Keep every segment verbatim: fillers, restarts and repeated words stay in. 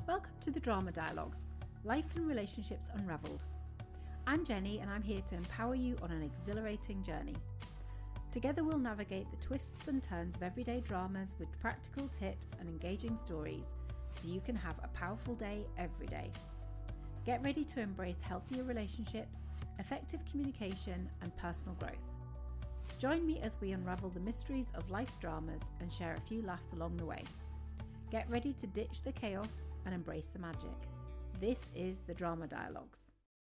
Welcome to the Drama Dialogues, Life and Relationships Unravelled. I'm Jenny and I'm here to empower you on an exhilarating journey. Together we'll navigate the twists and turns of everyday dramas with practical tips and engaging stories so you can have a powerful day every day. Get ready to embrace healthier relationships, effective communication and personal growth. Join me as we unravel the mysteries of life's dramas and share a few laughs along the way. Get ready to ditch the chaos and embrace the magic. This is the Drama Dialogues.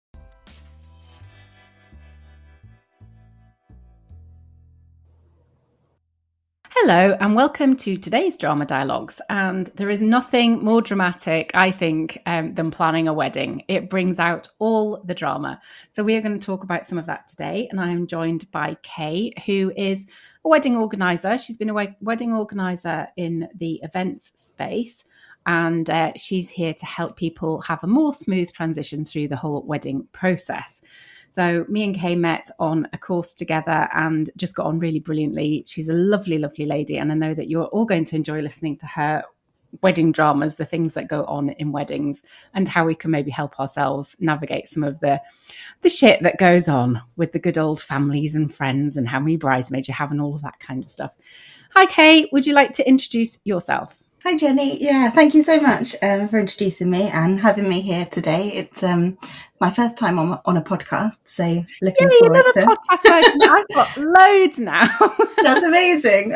Hello and welcome to today's Drama Dialogues. And there is nothing more dramatic, I think, um, than planning a wedding. It brings out all the drama. So we are going to talk about some of that today. And I am joined by Kay, who is a wedding organizer. She's been a we- wedding organizer in the events space. And uh, she's here to help people have a more smooth transition through the whole wedding process. So me and Kay met on a course together and just got on really brilliantly. She's a lovely, lovely lady. And I know that you're all going to enjoy listening to her wedding dramas, the things that go on in weddings and how we can maybe help ourselves navigate some of the, the shit that goes on with the good old families and friends and how many bridesmaids you have and all of that kind of stuff. Hi, Kay. Would you like to introduce yourself? Hi, Jenny. Yeah, thank you so much um, for introducing me and having me here today. It's um, my first time on on a podcast, so looking Yay, forward another to podcast version. I've got loads now. That's amazing.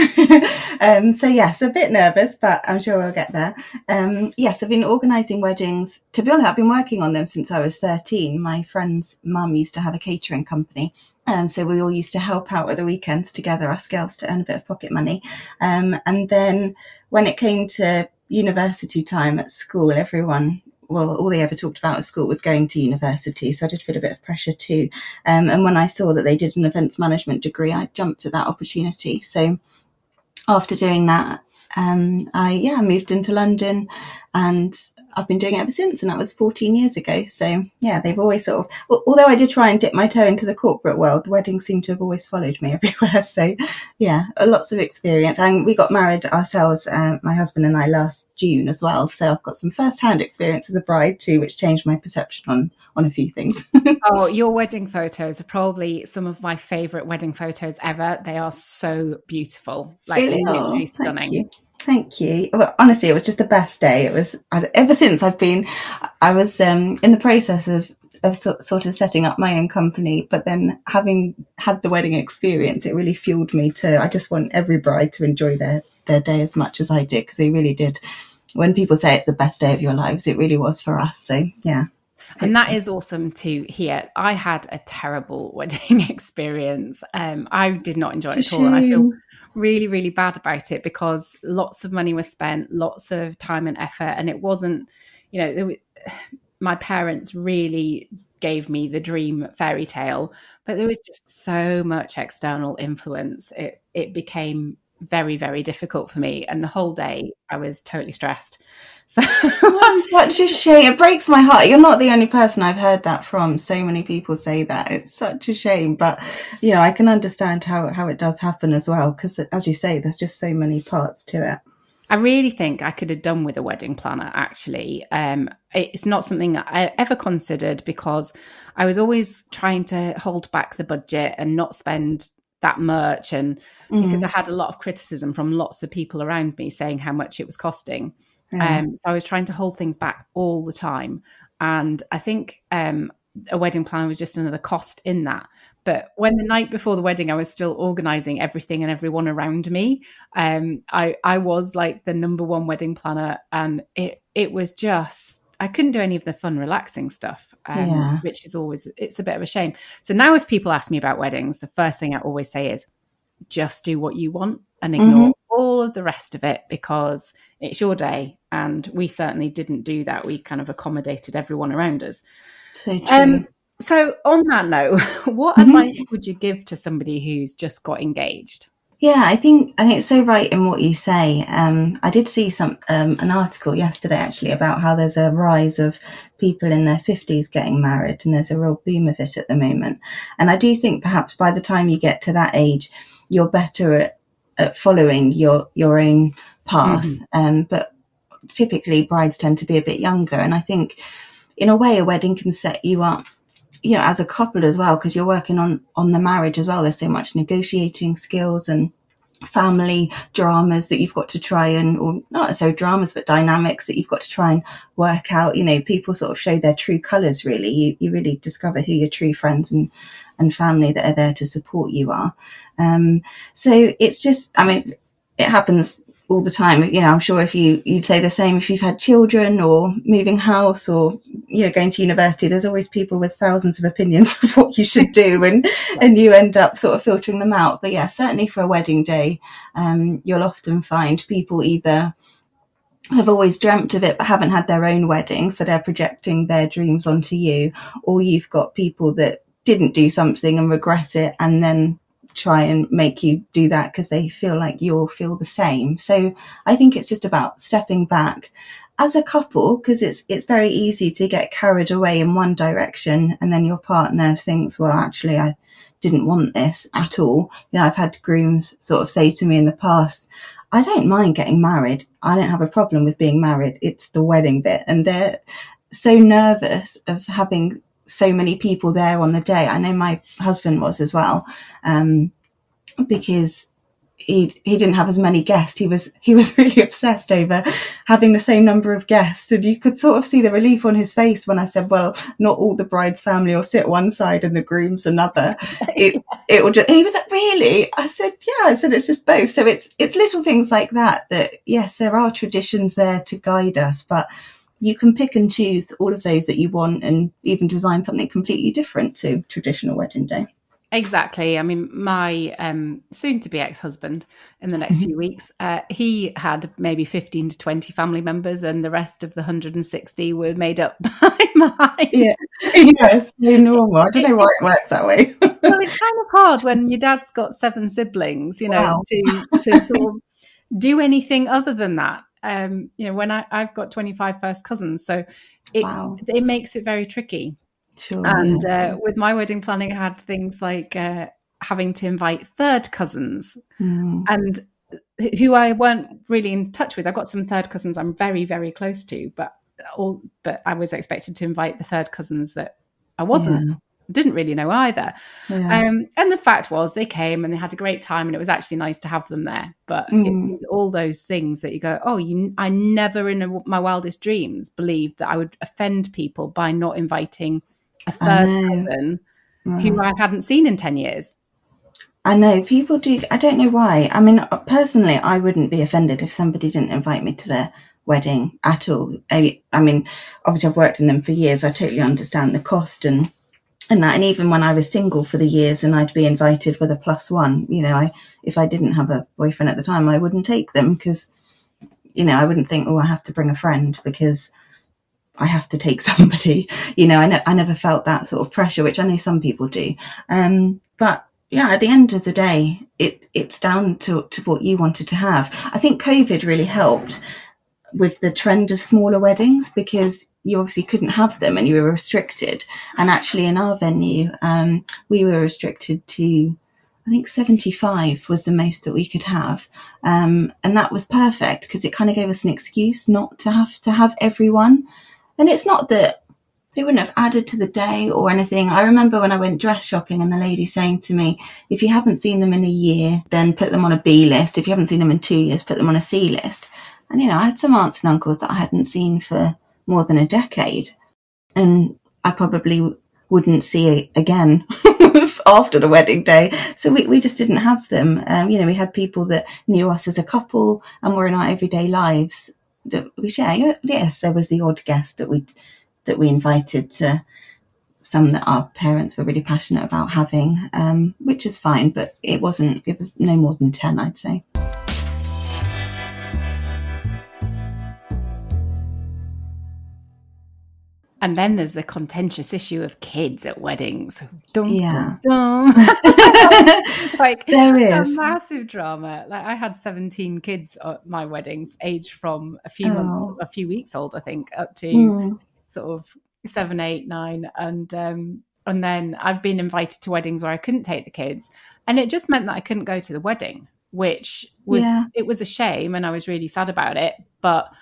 Oh, um, so yes, a bit nervous, but I'm sure we'll get there. Um, yes, I've been organising weddings. To be honest, I've been working on them since I was thirteen. My friend's mum used to have a catering company. Um, so we all used to help out at the weekends together, us girls, to earn a bit of pocket money. Um, and then when it came to university time at school, everyone, well, all they ever talked about at school was going to university. So I did feel a bit of pressure too. Um, and when I saw that they did an events management degree, I jumped at that opportunity. So after doing that, um, I, yeah, moved into London and I've been doing it ever since, and that was fourteen years ago. So yeah, they've always sort of, although I did try and dip my toe into the corporate world, weddings seem to have always followed me everywhere. So yeah, lots of experience. And we got married ourselves, uh, my husband and I, last June as well. So I've got some first-hand experience as a bride too, which changed my perception on on a few things. Oh, your wedding photos are probably some of my favourite wedding photos ever. They are so beautiful, like Really? literally Oh, stunning. Thank you. Thank you. Well, honestly, it was just the best day. It was I, ever since I've been, I was um, in the process of, of so, sort of setting up my own company, but then having had the wedding experience, it really fueled me to, I just want every bride to enjoy their, their day as much as I did, because they really did. When people say it's the best day of your lives, it really was for us. So yeah. And that is awesome to hear. I had a terrible wedding experience. Um, I did not enjoy it at all. And I feel really, really bad about it because lots of money was spent, lots of time and effort. And it wasn't, you know, was, my parents really gave me the dream fairy tale, but there was just so much external influence. It, it became very, very difficult for me. And the whole day I was totally stressed. So that's such a shame. It breaks my heart. You're not the only person I've heard that from. So many people say that. It's such a shame. But, you know, I can understand how, how it does happen as well. Because, as you say, there's just so many parts to it. I really think I could have done with a wedding planner, actually. Um, it's not something I ever considered because I was always trying to hold back the budget and not spend that much. And mm. because I had a lot of criticism from lots of people around me saying how much it was costing. Yeah. Um, so I was trying to hold things back all the time. And I think um, a wedding planner was just another cost in that. But when the night before the wedding, I was still organising everything and everyone around me. Um, I, I was like the number one wedding planner. And it, it was just, I couldn't do any of the fun, relaxing stuff, um, yeah. which is always, it's a bit of a shame. So now if people ask me about weddings, the first thing I always say is, just do what you want and ignore mm-hmm. all of the rest of it because it's your day. And we certainly didn't do that. We kind of accommodated everyone around us. So true. Um, so on that note, what mm-hmm. advice would you give to somebody who's just got engaged? Yeah, I think I think it's so right in what you say. Um, I did see some um, an article yesterday actually about how there's a rise of people in their fifties getting married, and there's a real boom of it at the moment. And I do think perhaps by the time you get to that age, you're better at, at following your your own path. Mm-hmm. Um, but typically brides tend to be a bit younger. And I think in a way, a wedding can set you up, you know, as a couple as well, because you're working on, on the marriage as well. There's so much negotiating skills and family dramas that you've got to try and, or not so dramas, but dynamics that you've got to try and work out. You know, people sort of show their true colours, really. You, you really discover who your true friends and, and family that are there to support you are. Um, so it's just, I mean, it happens all the time. You know, I'm sure if you, you'd say the same if you've had children or moving house or, you know, going to university, there's always people with thousands of opinions of what you should do, and, and you end up sort of filtering them out. But yeah, certainly for a wedding day, um, you'll often find people either have always dreamt of it but haven't had their own wedding, so they're projecting their dreams onto you, or you've got people that didn't do something and regret it and then try and make you do that because they feel like you'll feel the same. So I think it's just about stepping back as a couple, because it's it's very easy to get carried away in one direction, and then your partner thinks, well, actually I didn't want this at all. You know, I've had grooms sort of say to me in the past, I don't mind getting married, I don't have a problem with being married, it's the wedding bit. And they're so nervous of having so many people there on the day. I know my husband was as well, um, because he he didn't have as many guests. He was he was really obsessed over having the same number of guests, and you could sort of see the relief on his face when I said, "Well, not all the bride's family will sit one side and the groom's another." It it will just. And he was like, "Really?" I said, "Yeah." I said, "It's just both." So it's it's little things like that. That yes, there are traditions there to guide us, but you can pick and choose all of those that you want and even design something completely different to traditional wedding day. Exactly. I mean, my um, soon-to-be ex-husband in the next few weeks, uh, he had maybe fifteen to twenty family members, and the rest of the one hundred sixty were made up by mine. Yeah, yes, so normal. I don't know why it works that way. Well, it's kind of hard when your dad's got seven siblings, you know, Wow. to, to sort of do anything other than that. Um, you know, when I, I've got twenty-five first cousins, so it Wow. it makes it very tricky. Sure, and yeah. uh, with my wedding planning, I had things like uh, having to invite third cousins, Mm. and who I weren't really in touch with. I've got some third cousins I'm very, very close to, but all but I was expected to invite the third cousins that I wasn't. Yeah. Didn't really know either. Yeah. Um, and the fact was they came and they had a great time, and it was actually nice to have them there. But Mm. it was all those things that you go, oh, you, I never in a, my wildest dreams believed that I would offend people by not inviting a third cousin Right. who I hadn't seen in ten years. I know people do. I don't know why. I mean, personally, I wouldn't be offended if somebody didn't invite me to their wedding at all. I, I mean, obviously I've worked in them for years. I totally understand the cost and and that. And even when I was single for the years and I'd be invited with a plus one, you know, I if I didn't have a boyfriend at the time, I wouldn't take them because, you know, I wouldn't think, oh, I have to bring a friend because I have to take somebody. You know, I, ne- I never felt that sort of pressure, which I know some people do. Um, but yeah, at the end of the day, it it's down to, to what you wanted to have. I think COVID really helped with the trend of smaller weddings because you obviously couldn't have them and you were restricted. And actually in our venue, um, we were restricted to, I think seventy-five was the most that we could have. Um, and that was perfect because it kind of gave us an excuse not to have to have everyone. And it's not that they wouldn't have added to the day or anything. I remember when I went dress shopping and the lady saying to me, if you haven't seen them in a year, then put them on a B list. If you haven't seen them in two years, put them on a C list. And, you know, I had some aunts and uncles that I hadn't seen for more than a decade. And I probably wouldn't see again after the wedding day. So we, we just didn't have them. Um, you know, we had people that knew us as a couple and were in our everyday lives that we share. Yes, there was the odd guest that we that we invited to, some that our parents were really passionate about having, um, which is fine, but it wasn't, it was no more than ten, I'd say. And then there's the contentious issue of kids at weddings. Dum, Yeah. dum, dum. Like There is. a massive drama. Like I had seventeen kids at my wedding, aged from a few Oh. months, a few weeks old, I think, up to Mm. sort of seven, eight, nine. And um, and then I've been invited to weddings where I couldn't take the kids. And it just meant that I couldn't go to the wedding, which was, Yeah. it was a shame. And I was really sad about it. But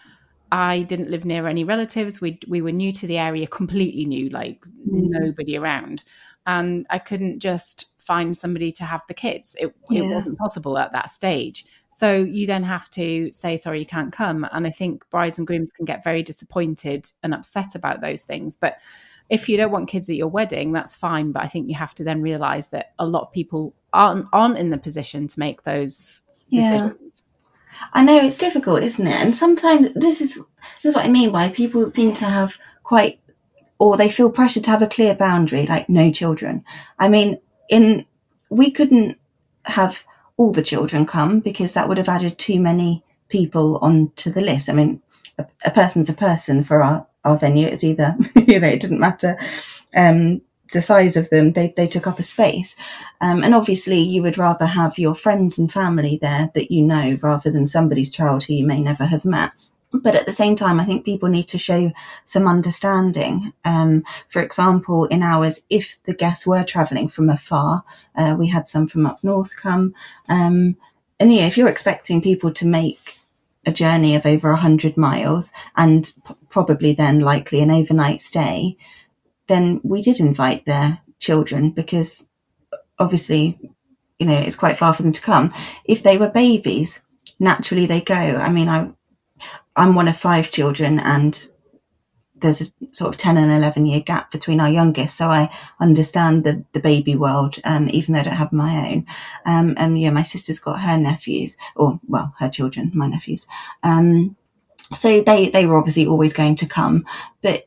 I didn't live near any relatives. We we were new to the area, completely new, like mm. nobody around. And I couldn't just find somebody to have the kids. It, yeah. it wasn't possible at that stage. So you then have to say, sorry, you can't come. And I think brides and grooms can get very disappointed and upset about those things. But if you don't want kids at your wedding, that's fine. But I think you have to then realize that a lot of people aren't, aren't in the position to make those decisions. Yeah. I know it's difficult, isn't it? And sometimes this is, this is what I mean by people seem to have quite, or they feel pressured to have a clear boundary, like no children. I mean, in we couldn't have all the children come because that would have added too many people onto the list. I mean, a, a person's a person for our, our venue. It's either, you know, it didn't matter um, the size of them. They they took up a space. Um, and obviously you would rather have your friends and family there that you know rather than somebody's child who you may never have met. But at the same time, I think people need to show some understanding. Um, for example, in ours, if the guests were travelling from afar, uh, we had some from up north come. Um, and yeah, if you're expecting people to make a journey of over one hundred miles and p- probably then likely an overnight stay, then we did invite their children because obviously, you know, it's quite far for them to come. If they were babies, naturally they go. I mean, I... I'm one of five children and there's a sort of ten and eleven year gap between our youngest. So I understand the, the baby world, um, even though I don't have my own. Um, and yeah, my sister's got her nephews or, well, her children, my nephews. Um, so they, they were obviously always going to come, but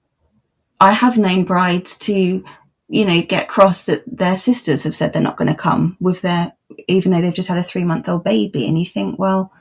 I have known brides to, you know, get cross that their sisters have said they're not going to come with their, even though they've just had a three month old baby. And you think, well,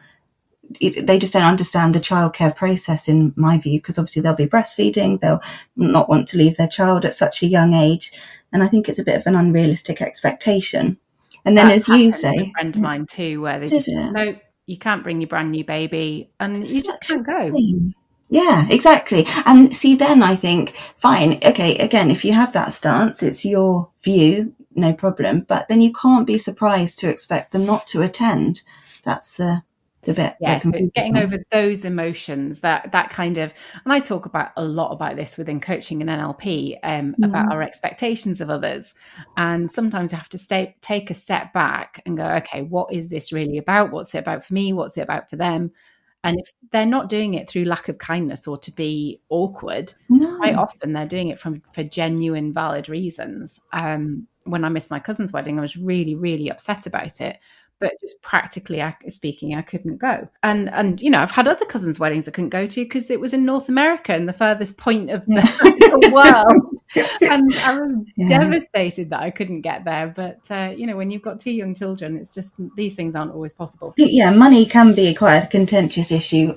It, they just don't understand the childcare process, in my view, because obviously they'll be breastfeeding, they'll not want to leave their child at such a young age, and I think it's a bit of an unrealistic expectation. And then, that as you say, a friend of mine too, where they just it? no, you can't bring your brand new baby, and it's you just can't go. Thing. Yeah, exactly. And see, then I think, fine, okay, again, if you have that stance, it's your view, no problem. But then you can't be surprised to expect them not to attend. That's the The bit, yes, yeah, so it's getting over those emotions, that that kind of, and I talk about a lot about this within coaching and N L P, um, mm. about our expectations of others. And sometimes you have to stay, take a step back and go, okay, what is this really about? What's it about for me? What's it about for them? And if they're not doing it through lack of kindness or to be awkward, no. quite often they're doing it from for genuine, valid reasons. Um, when I missed my cousin's wedding, I was really, really upset about it. But just practically speaking, I couldn't go. And, and you know, I've had other cousins' weddings I couldn't go to because it was in North America and the furthest point of the, the world. And I was yeah. devastated that I couldn't get there. But, uh, you know, when you've got two young children, it's just, these things aren't always possible. Yeah, money can be quite a contentious issue.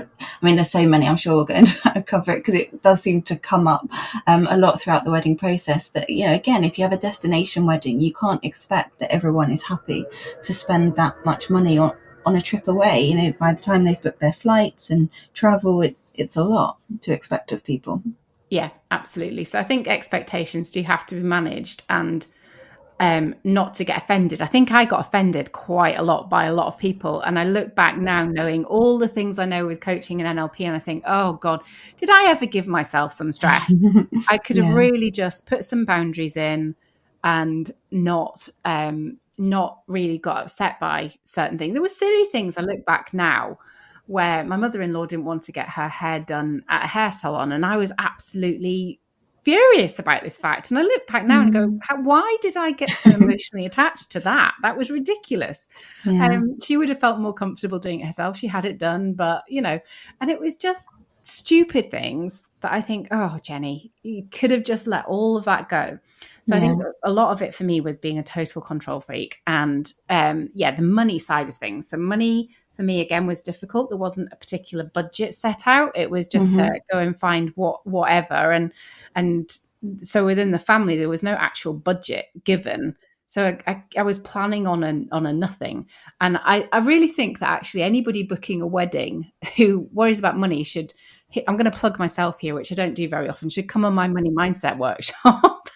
I mean, there's so many, I'm sure we're going to cover it because it does seem to come up um, a lot throughout the wedding process. But, you know, again, if you have a destination wedding, you can't expect that everyone is happy to spend that much money on, on a trip away. You know, by the time they've booked their flights and travel, it's it's a lot to expect of people. Yeah, absolutely. So I think expectations do have to be managed and um, not to get offended. I think I got offended quite a lot by a lot of people. And I look back now knowing all the things I know with coaching and N L P and I think, oh God, did I ever give myself some stress? I could have yeah. really just put some boundaries in and not... Um, not really got upset by certain things. There were silly things I look back now where my mother-in-law didn't want to get her hair done at a hair salon and I was absolutely furious about this fact. And I look back now mm. and go, How, why did I get so emotionally attached to that? That was ridiculous. Yeah. Um, she would have felt more comfortable doing it herself. She had it done, but you know, and it was just stupid things that I think, oh, Jenny, you could have just let all of that go. So yeah. I think a lot of it for me was being a total control freak and um, yeah, the money side of things. So money for me, again, was difficult. There wasn't a particular budget set out. It was just mm-hmm. to go and find what whatever. And and so within the family, there was no actual budget given. So I, I, I was planning on a, on a nothing. And I, I really think that actually anybody booking a wedding who worries about money should, I'm going to plug myself here, which I don't do very often, should come on my money mindset workshop. Oh,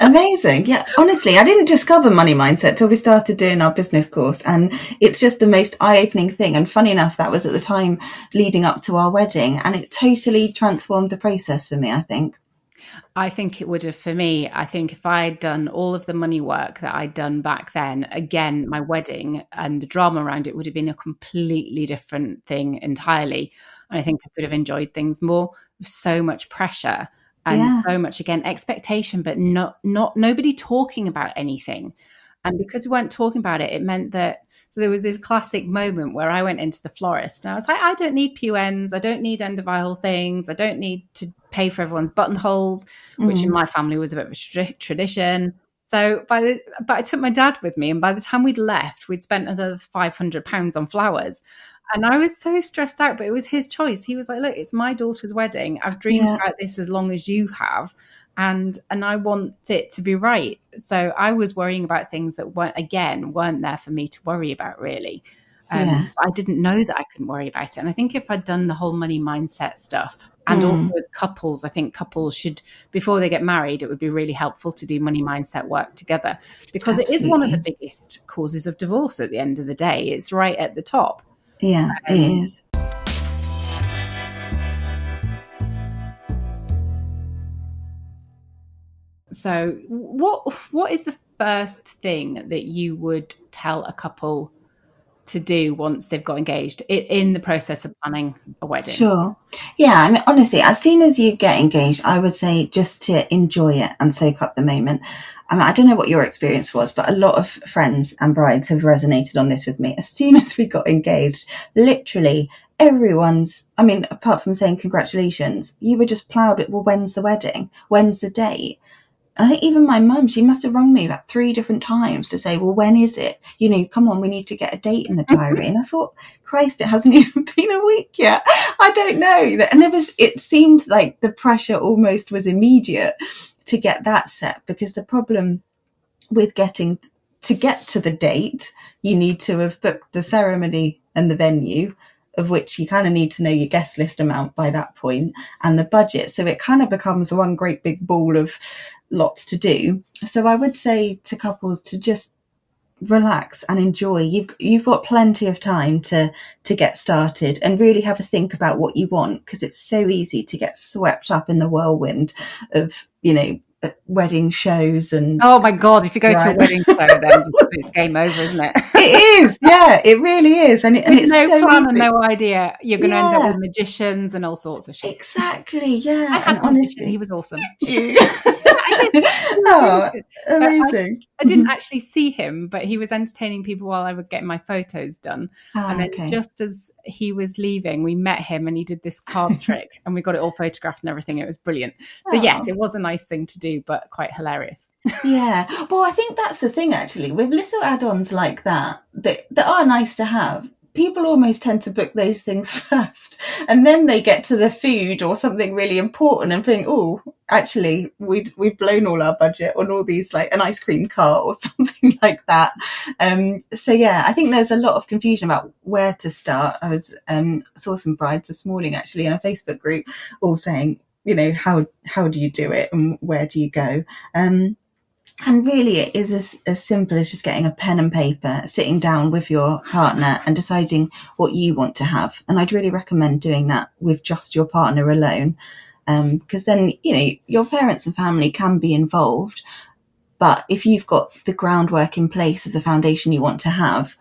Amazing. Yeah, honestly, I didn't discover money mindset till we started doing our business course, and it's just the most eye-opening thing. And funny enough, that was at the time leading up to our wedding, and it totally transformed the process for me, I think. I think it would have for me. I think if I'd done all of the money work that I'd done back then, again, my wedding and the drama around it would have been a completely different thing entirely. And I think I could have enjoyed things more. So much pressure and Yeah. so much, again, expectation, but not, not nobody talking about anything. And because we weren't talking about it, it meant that, so there was this classic moment where I went into the florist and I was like, I don't need P U Ns. I don't need end of aisle things. I don't need to pay for everyone's buttonholes, mm. which in my family was a bit of a tra- tradition. So by the, but I took my dad with me, and by the time we'd left, we'd spent another five hundred pounds on flowers. And I was so stressed out, but it was his choice. He was like, look, it's my daughter's wedding. I've dreamed yeah. about this as long as you have. And and I want it to be right. So I was worrying about things that weren't, again, weren't there for me to worry about, really. Um, yeah. I didn't know that I couldn't worry about it. And I think if I'd done the whole money mindset stuff, and mm. also as couples, I think couples should, before they get married, it would be really helpful to do money mindset work together, because Absolutely. It is one of the biggest causes of divorce at the end of the day. It's right at the top. Yeah, um, it is. So what what is the first thing that you would tell a couple to do once they've got engaged in the process of planning a wedding? Sure. Yeah, I mean, honestly, as soon as you get engaged, I would say just to enjoy it and soak up the moment. I mean, I don't know what your experience was, but a lot of friends and brides have resonated on this with me. As soon as we got engaged, literally everyone's, I mean, apart from saying congratulations, you were just ploughed it. Well, when's the wedding? When's the date? And I think even my mum, she must have rung me about three different times to say, well, when is it? You know, come on, we need to get a date in the diary. And I thought, Christ, it hasn't even been a week yet. I don't know. And it was, it seemed like the pressure almost was immediate to get that set, because the problem with getting to get to the date, you need to have booked the ceremony and the venue, of which you kind of need to know your guest list amount by that point, and the budget. So it kind of becomes one great big ball of lots to do. So I would say to couples to just relax and enjoy. You've you've got plenty of time to to get started and really have a think about what you want, because it's so easy to get swept up in the whirlwind of, you know, wedding shows. And oh my god, if you go right. to a wedding show, then it's game over, isn't it? It is, yeah, it really is. And, it, and it's no so plan easy. And no idea, you're going to yeah. end up with magicians and all sorts of shit. Exactly, yeah. I had and honestly, he was awesome. I did. Oh, amazing. I, I didn't actually see him, but he was entertaining people while I was getting my photos done. Oh, and then okay. just as he was leaving, we met him and he did this card trick and we got it all photographed and everything. It was brilliant. So oh. yes, it was a nice thing to do, but quite hilarious. Yeah. Well, I think that's the thing, actually, with little add-ons like that, that, that are nice to have. People almost tend to book those things first, and then they get to the food or something really important and think, oh, actually, we'd, we've blown all our budget on all these, like an ice cream cart or something like that. Um, so, yeah, I think there's a lot of confusion about where to start. I was um, saw some brides this morning, actually, in a Facebook group, all saying, you know, how how do you do it and where do you go? Um And really, it is as, as simple as just getting a pen and paper, sitting down with your partner and deciding what you want to have. And I'd really recommend doing that with just your partner alone, because um, then, you know, your parents and family can be involved. But if you've got the groundwork in place of the foundation you want to have,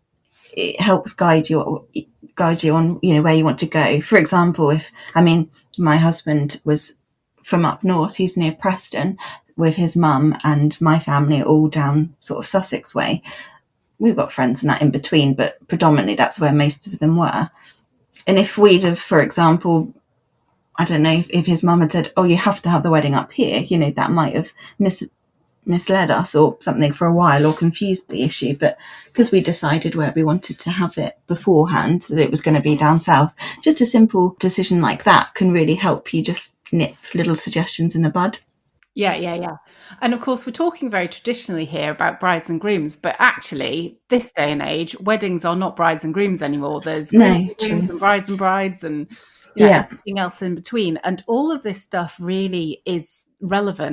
it helps guide you, guide you on, you know, where you want to go. For example, if, I mean, my husband was from up north, he's near Preston, with his mum, and my family are all down sort of Sussex way. We've got friends and that in between, but predominantly that's where most of them were. And if we'd have, for example, I don't know, if, if his mum had said, oh, you have to have the wedding up here, you know, that might have mis- misled us or something for a while, or confused the issue. But because we decided where we wanted to have it beforehand, that it was going to be down south, just a simple decision like that can really help you just nip little suggestions in the bud. Yeah, yeah, yeah. And of course, we're talking very traditionally here about brides and grooms, but actually, this day and age, weddings are not brides and grooms anymore. There's grooms, no, and, grooms and brides and brides and you know, yeah. everything else in between. And all of this stuff really is relevant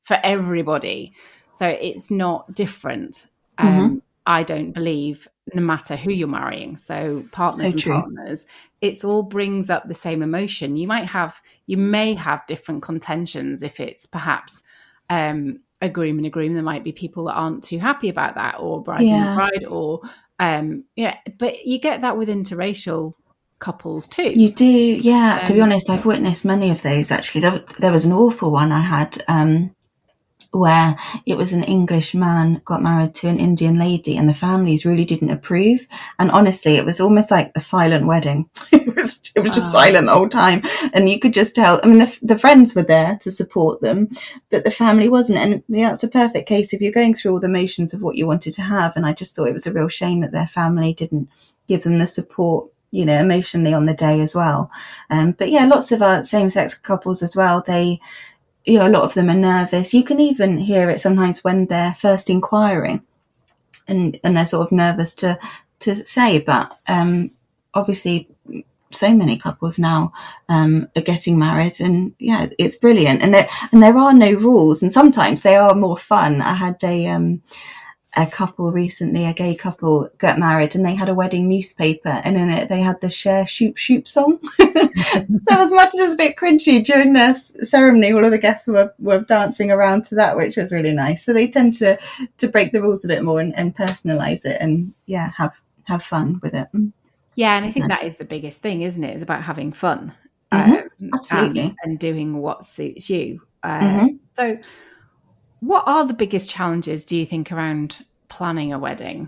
for everybody. So it's not different. Um, Mm-hmm. I don't believe, no matter who you're marrying. So partners So and true. partners, it's all brings up the same emotion. You might have, you may have different contentions if it's perhaps um, a groom and a groom. There might be people that aren't too happy about that, or bride and a Yeah. bride, or um, yeah. But you get that with interracial couples too. You do, yeah. Um, to be honest, I've witnessed many of those actually. There, there was an awful one I had um, where it was an English man got married to an Indian lady, and the families really didn't approve. And honestly, it was almost like a silent wedding. it was it was just Oh. silent the whole time, and you could just tell. I mean, the, the friends were there to support them, but the family wasn't. And yeah, it's a perfect case if you're going through all the motions of what you wanted to have. And I just thought it was a real shame that their family didn't give them the support, you know, emotionally on the day as well. Um, but yeah, lots of our same-sex couples as well, they, you know, a lot of them are nervous. You can even hear it sometimes when they're first inquiring, and, and they're sort of nervous to, to say, but um, obviously so many couples now um, are getting married, and yeah, it's brilliant. And there, and there are no rules, and sometimes they are more fun. I had a, um, a couple recently, a gay couple got married, and they had a wedding newspaper, and in it they had the Cher Shoop Shoop song. So as much as it was a bit cringy during the ceremony, all of the guests were, were dancing around to that, which was really nice. So they tend to, to break the rules a bit more and, and personalise it, and yeah, have, have fun with it. Yeah, and I think that is the biggest thing, isn't it? It's about having fun. Mm-hmm. um, Absolutely. and, and doing what suits you. Uh, Mm-hmm. So what are the biggest challenges, do you think, around planning a wedding?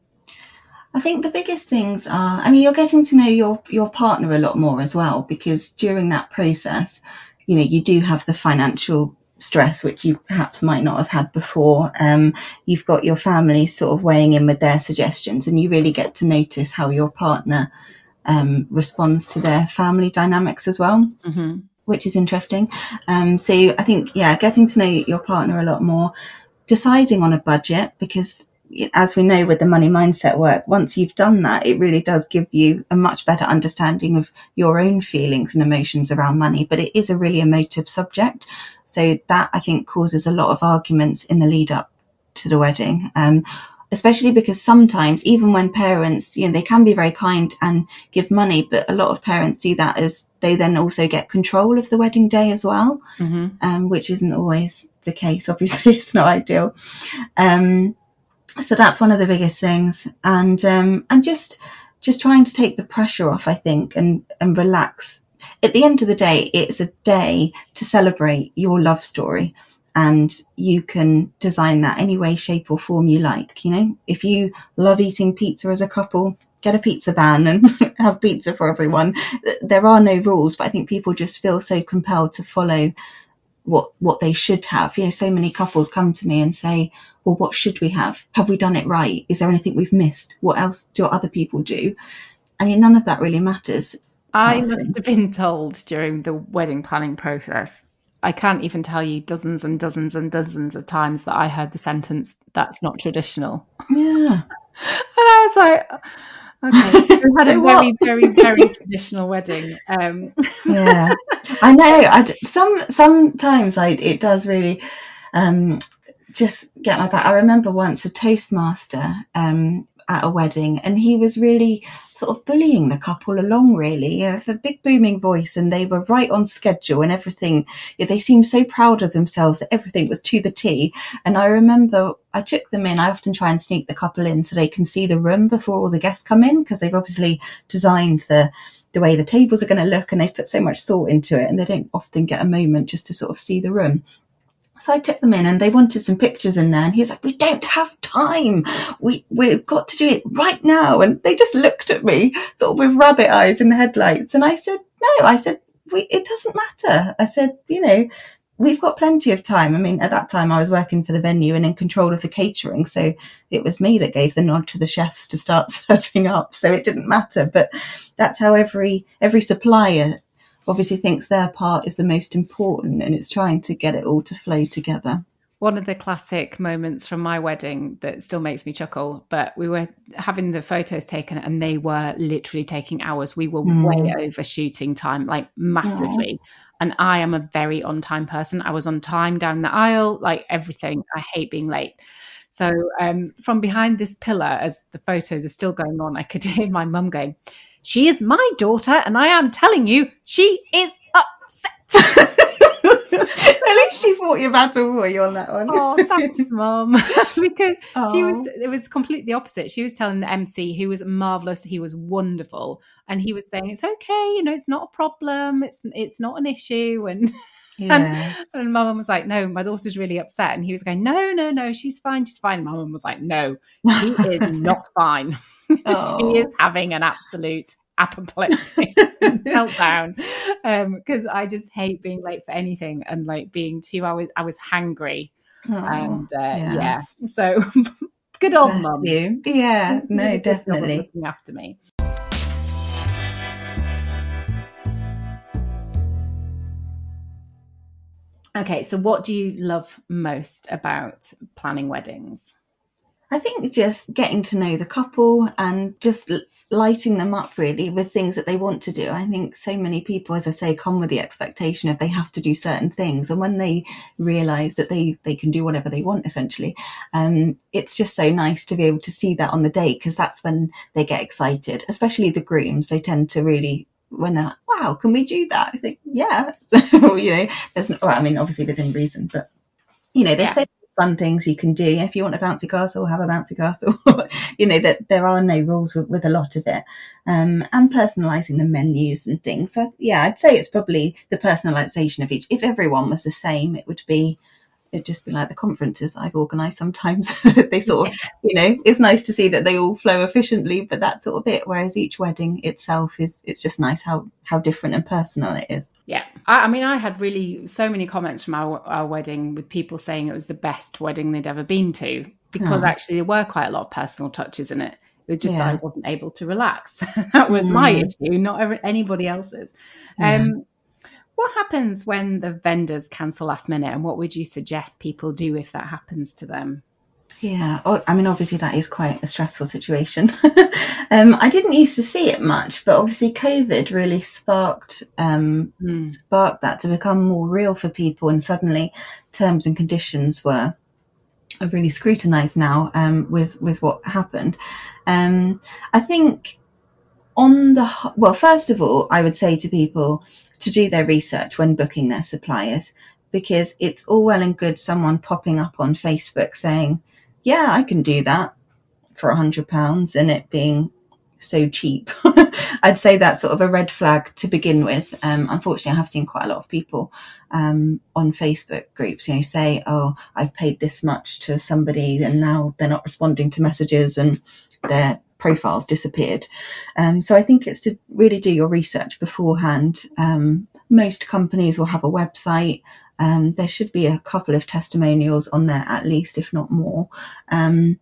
I think the biggest things are, I mean, you're getting to know your, your partner a lot more as well, because during that process, you know, you do have the financial stress, which you perhaps might not have had before. Um, you've got your family sort of weighing in with their suggestions, and you really get to notice how your partner um, responds to their family dynamics as well, mm-hmm. which is interesting. Um, so I think, yeah, getting to know your partner a lot more, deciding on a budget, because as we know with the money mindset work, once you've done that, it really does give you a much better understanding of your own feelings and emotions around money. But it is a really emotive subject. So that, I think, causes a lot of arguments in the lead up to the wedding. Um, especially because sometimes, even when parents, you know, they can be very kind and give money, but a lot of parents see that as they then also get control of the wedding day as well, mm-hmm. um, which isn't always the case. Obviously, it's not ideal. Um, So that's one of the biggest things. And, um, and just, just trying to take the pressure off, I think, and, and relax. At the end of the day, it's a day to celebrate your love story, and you can design that any way, shape or form you like. You know, if you love eating pizza as a couple, get a pizza van and have pizza for everyone. There are no rules, but I think people just feel so compelled to follow what what they should have. You know, so many couples come to me and say, well, what should we have? Have we done it right? Is there anything we've missed? What else do other people do? I mean, none of that really matters. I must have been told during the wedding planning process, I can't even tell you dozens and dozens and dozens of times that I heard the sentence, "That's not traditional." Yeah. And I was like, okay, we had so a very, very, very traditional wedding. Um. Yeah, I know. I some sometimes I it does really um, just get my back. I remember once a toastmaster um, at a wedding, and he was really sort of bullying the couple along. Really, you know, the big booming voice, and they were right on schedule and everything. They seemed so proud of themselves that everything was to the T. And I remember I took them in. I often try and sneak the couple in so they can see the room before all the guests come in, because they've obviously designed the the way the tables are going to look, and they've put so much thought into it, and they don't often get a moment just to sort of see the room. So I took them in, and they wanted some pictures in there, and he was like, we don't have time. We, we've got to do it right now. And they just looked at me sort of with rabbit eyes and headlights. And I said, no, I said, we, it doesn't matter. I said, you know, we've got plenty of time. I mean, at that time I was working for the venue and in control of the catering. So it was me that gave the nod to the chefs to start serving up. So it didn't matter. But that's how every, every supplier obviously thinks their part is the most important, and it's trying to get it all to flow together. One of the classic moments from my wedding that still makes me chuckle, but we were having the photos taken and they were literally taking hours. We were mm. way over shooting time, like massively. Oh. And I am a very on time person. I was on time down the aisle, like everything. I hate being late. So um, from behind this pillar, as the photos are still going on, I could hear my mum going, "She is my daughter, and I am telling you, she is upset." At least she fought your battle for you on that one. Oh, thanks, Mum. Because oh. she was, it was completely opposite. She was telling the M C, who was marvellous, he was wonderful, and he was saying, "It's okay, you know, it's not a problem, it's it's not an issue." And yeah. and, and my mum was like, "No, my daughter's really upset." And he was going, "No, no, no, she's fine, she's fine." My mum was like, "No, she is not fine. Oh. She is having an absolute apoplectic meltdown," because um, I just hate being late for anything, and like being two hours I was hangry. Oh, and uh, yeah. yeah so good old Bless mum you. Yeah, no, definitely looking after me. Okay, so what do you love most about planning weddings? I think just getting to know the couple and just lighting them up really with things that they want to do. I think so many people, as I say, come with the expectation of they have to do certain things. And when they realise that they, they can do whatever they want, essentially, um, it's just so nice to be able to see that on the day, because that's when they get excited, especially the grooms. They tend to really, when they're like, "Wow, can we do that?" I think, yeah. So, you know, there's, well, I mean, obviously within reason, but, you know, there's yeah. so fun things you can do. If you want a bouncy castle, have a bouncy castle. You know, that there are no rules with, with a lot of it. Um, and personalising the menus and things. So yeah, I'd say it's probably the personalisation of each. If everyone was the same, it would be, it'd just be like the conferences I've organised sometimes. They sort of, you know, it's nice to see that they all flow efficiently, but that's sort of it. Whereas each wedding itself is, it's just nice how, how different and personal it is. Yeah. I, I mean, I had really so many comments from our, our wedding with people saying it was the best wedding they'd ever been to, because oh. actually there were quite a lot of personal touches in it. It was just yeah. I wasn't able to relax. That was mm. my issue, not every, anybody else's. Yeah. Um, What happens when the vendors cancel last minute, and what would you suggest people do if that happens to them? Yeah, I mean, obviously that is quite a stressful situation. um, I didn't used to see it much, but obviously COVID really sparked um, mm. sparked that to become more real for people, and suddenly terms and conditions were are really scrutinised now um, with with what happened. Um, I think on the well, first of all, I would say to people to do their research when booking their suppliers, because it's all well and good someone popping up on Facebook saying, "Yeah, I can do that for a hundred pounds," and it being so cheap. I'd say that's sort of a red flag to begin with. Um, unfortunately, I have seen quite a lot of people um, on Facebook groups, you know, say, "Oh, I've paid this much to somebody and now they're not responding to messages and their profiles disappeared." Um, so I think it's to really do your research beforehand. Um, most companies will have a website. Um, there should be a couple of testimonials on there at least, if not more. Um,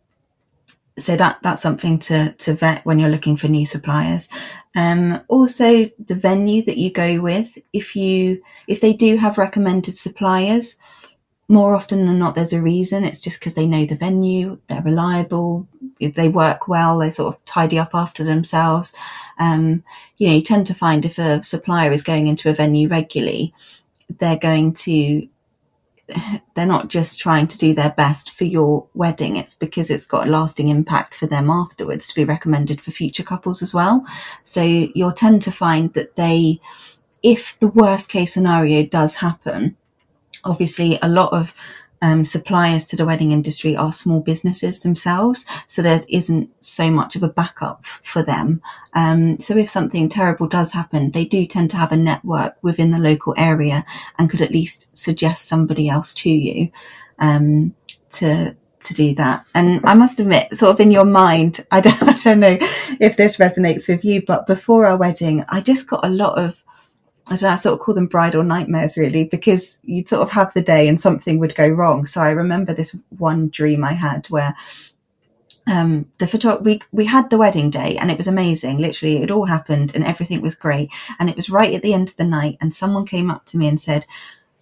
so that that's something to, to vet when you're looking for new suppliers. Um, also the venue that you go with, if you, if they do have recommended suppliers, more often than not, there's a reason. It's just because they know the venue, they're reliable, if they work well, they sort of tidy up after themselves. Um, you know, you tend to find if a supplier is going into a venue regularly, they're going to, they're not just trying to do their best for your wedding. It's because it's got a lasting impact for them afterwards to be recommended for future couples as well. So you'll tend to find that they, if the worst case scenario does happen, obviously a lot of um, suppliers to the wedding industry are small businesses themselves, so there isn't so much of a backup f- for them. Um, so if something terrible does happen, they do tend to have a network within the local area and could at least suggest somebody else to you um, to to do that. And I must admit, sort of in your mind, I don't, I don't know if this resonates with you, but before our wedding, I just got a lot of, I don't know, I sort of call them bridal nightmares really, because you'd sort of have the day and something would go wrong. So I remember this one dream I had where um, the photo, we, we had the wedding day and it was amazing. Literally it all happened and everything was great. And it was right at the end of the night and someone came up to me and said,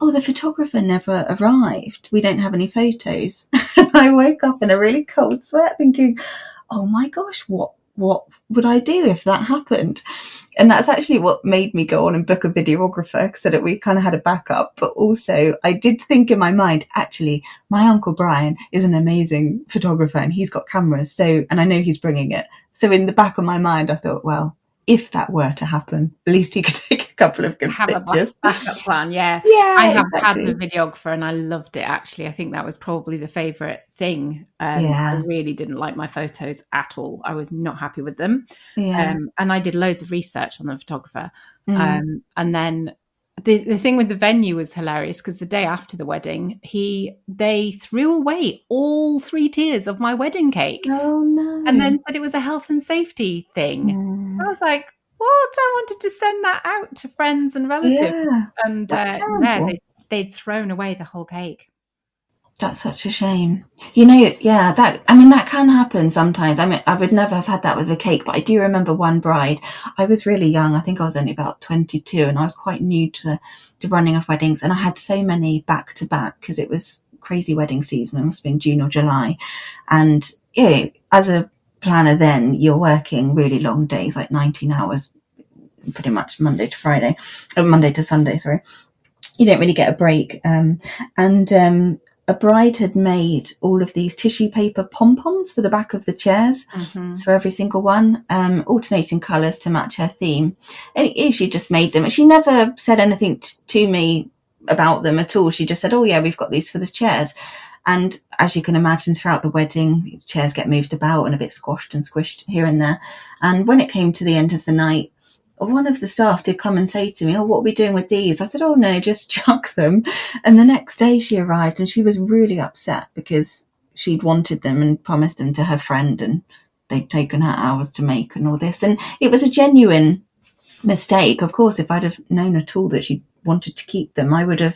oh, the photographer never arrived. We don't have any photos. And I woke up in a really cold sweat thinking, oh my gosh, what, what would I do if that happened? And that's actually what made me go on and book a videographer, so that we kind of had a backup. But also I did think in my mind, actually, my Uncle Brian is an amazing photographer and he's got cameras. So, and I know he's bringing it. So in the back of my mind, I thought, well, if that were to happen, at least he could take a couple of good have pictures. a backup plan, yeah. Yeah, I have exactly. had the videographer and I loved it, actually. I think that was probably the favourite thing. Um, Yeah. I really didn't like my photos at all. I was not happy with them. Yeah. Um, and I did loads of research on the photographer. Mm. Um, and then the, the thing with the venue was hilarious, because the day after the wedding, he they threw away all three tiers of my wedding cake. Oh, no. And then said it was a health and safety thing. Mm. I was like, what? I wanted to send that out to friends and relatives. Yeah, and that's uh, yeah, terrible. they, they'd thrown away the whole cake. That's such a shame. You know, yeah, that, I mean, that can happen sometimes. I mean, I would never have had that with a cake, but I do remember one bride. I was really young. I think I was only about twenty-two, and I was quite new to, to running of weddings. And I had so many back to back because it was crazy wedding season. It must have been June or July. And yeah, as a planner then, you're working really long days, like nineteen hours, pretty much Monday to Friday, or Monday to Sunday, sorry. You don't really get a break. Um, and, um, a bride had made all of these tissue paper pom-poms for the back of the chairs. Mm-hmm. So for every single one, um, alternating colours to match her theme. And she just made them. She never said anything t- to me about them at all. She just said, oh yeah, we've got these for the chairs. And as you can imagine, throughout the wedding, chairs get moved about and a bit squashed and squished here and there. And when it came to the end of the night, one of the staff did come and say to me, oh, what are we doing with these? I said, oh no, just chuck them. And the next day she arrived and she was really upset because she'd wanted them and promised them to her friend, and they'd taken her hours to make and all this. And it was a genuine mistake. Of course, if I'd have known at all that she wanted to keep them, I would have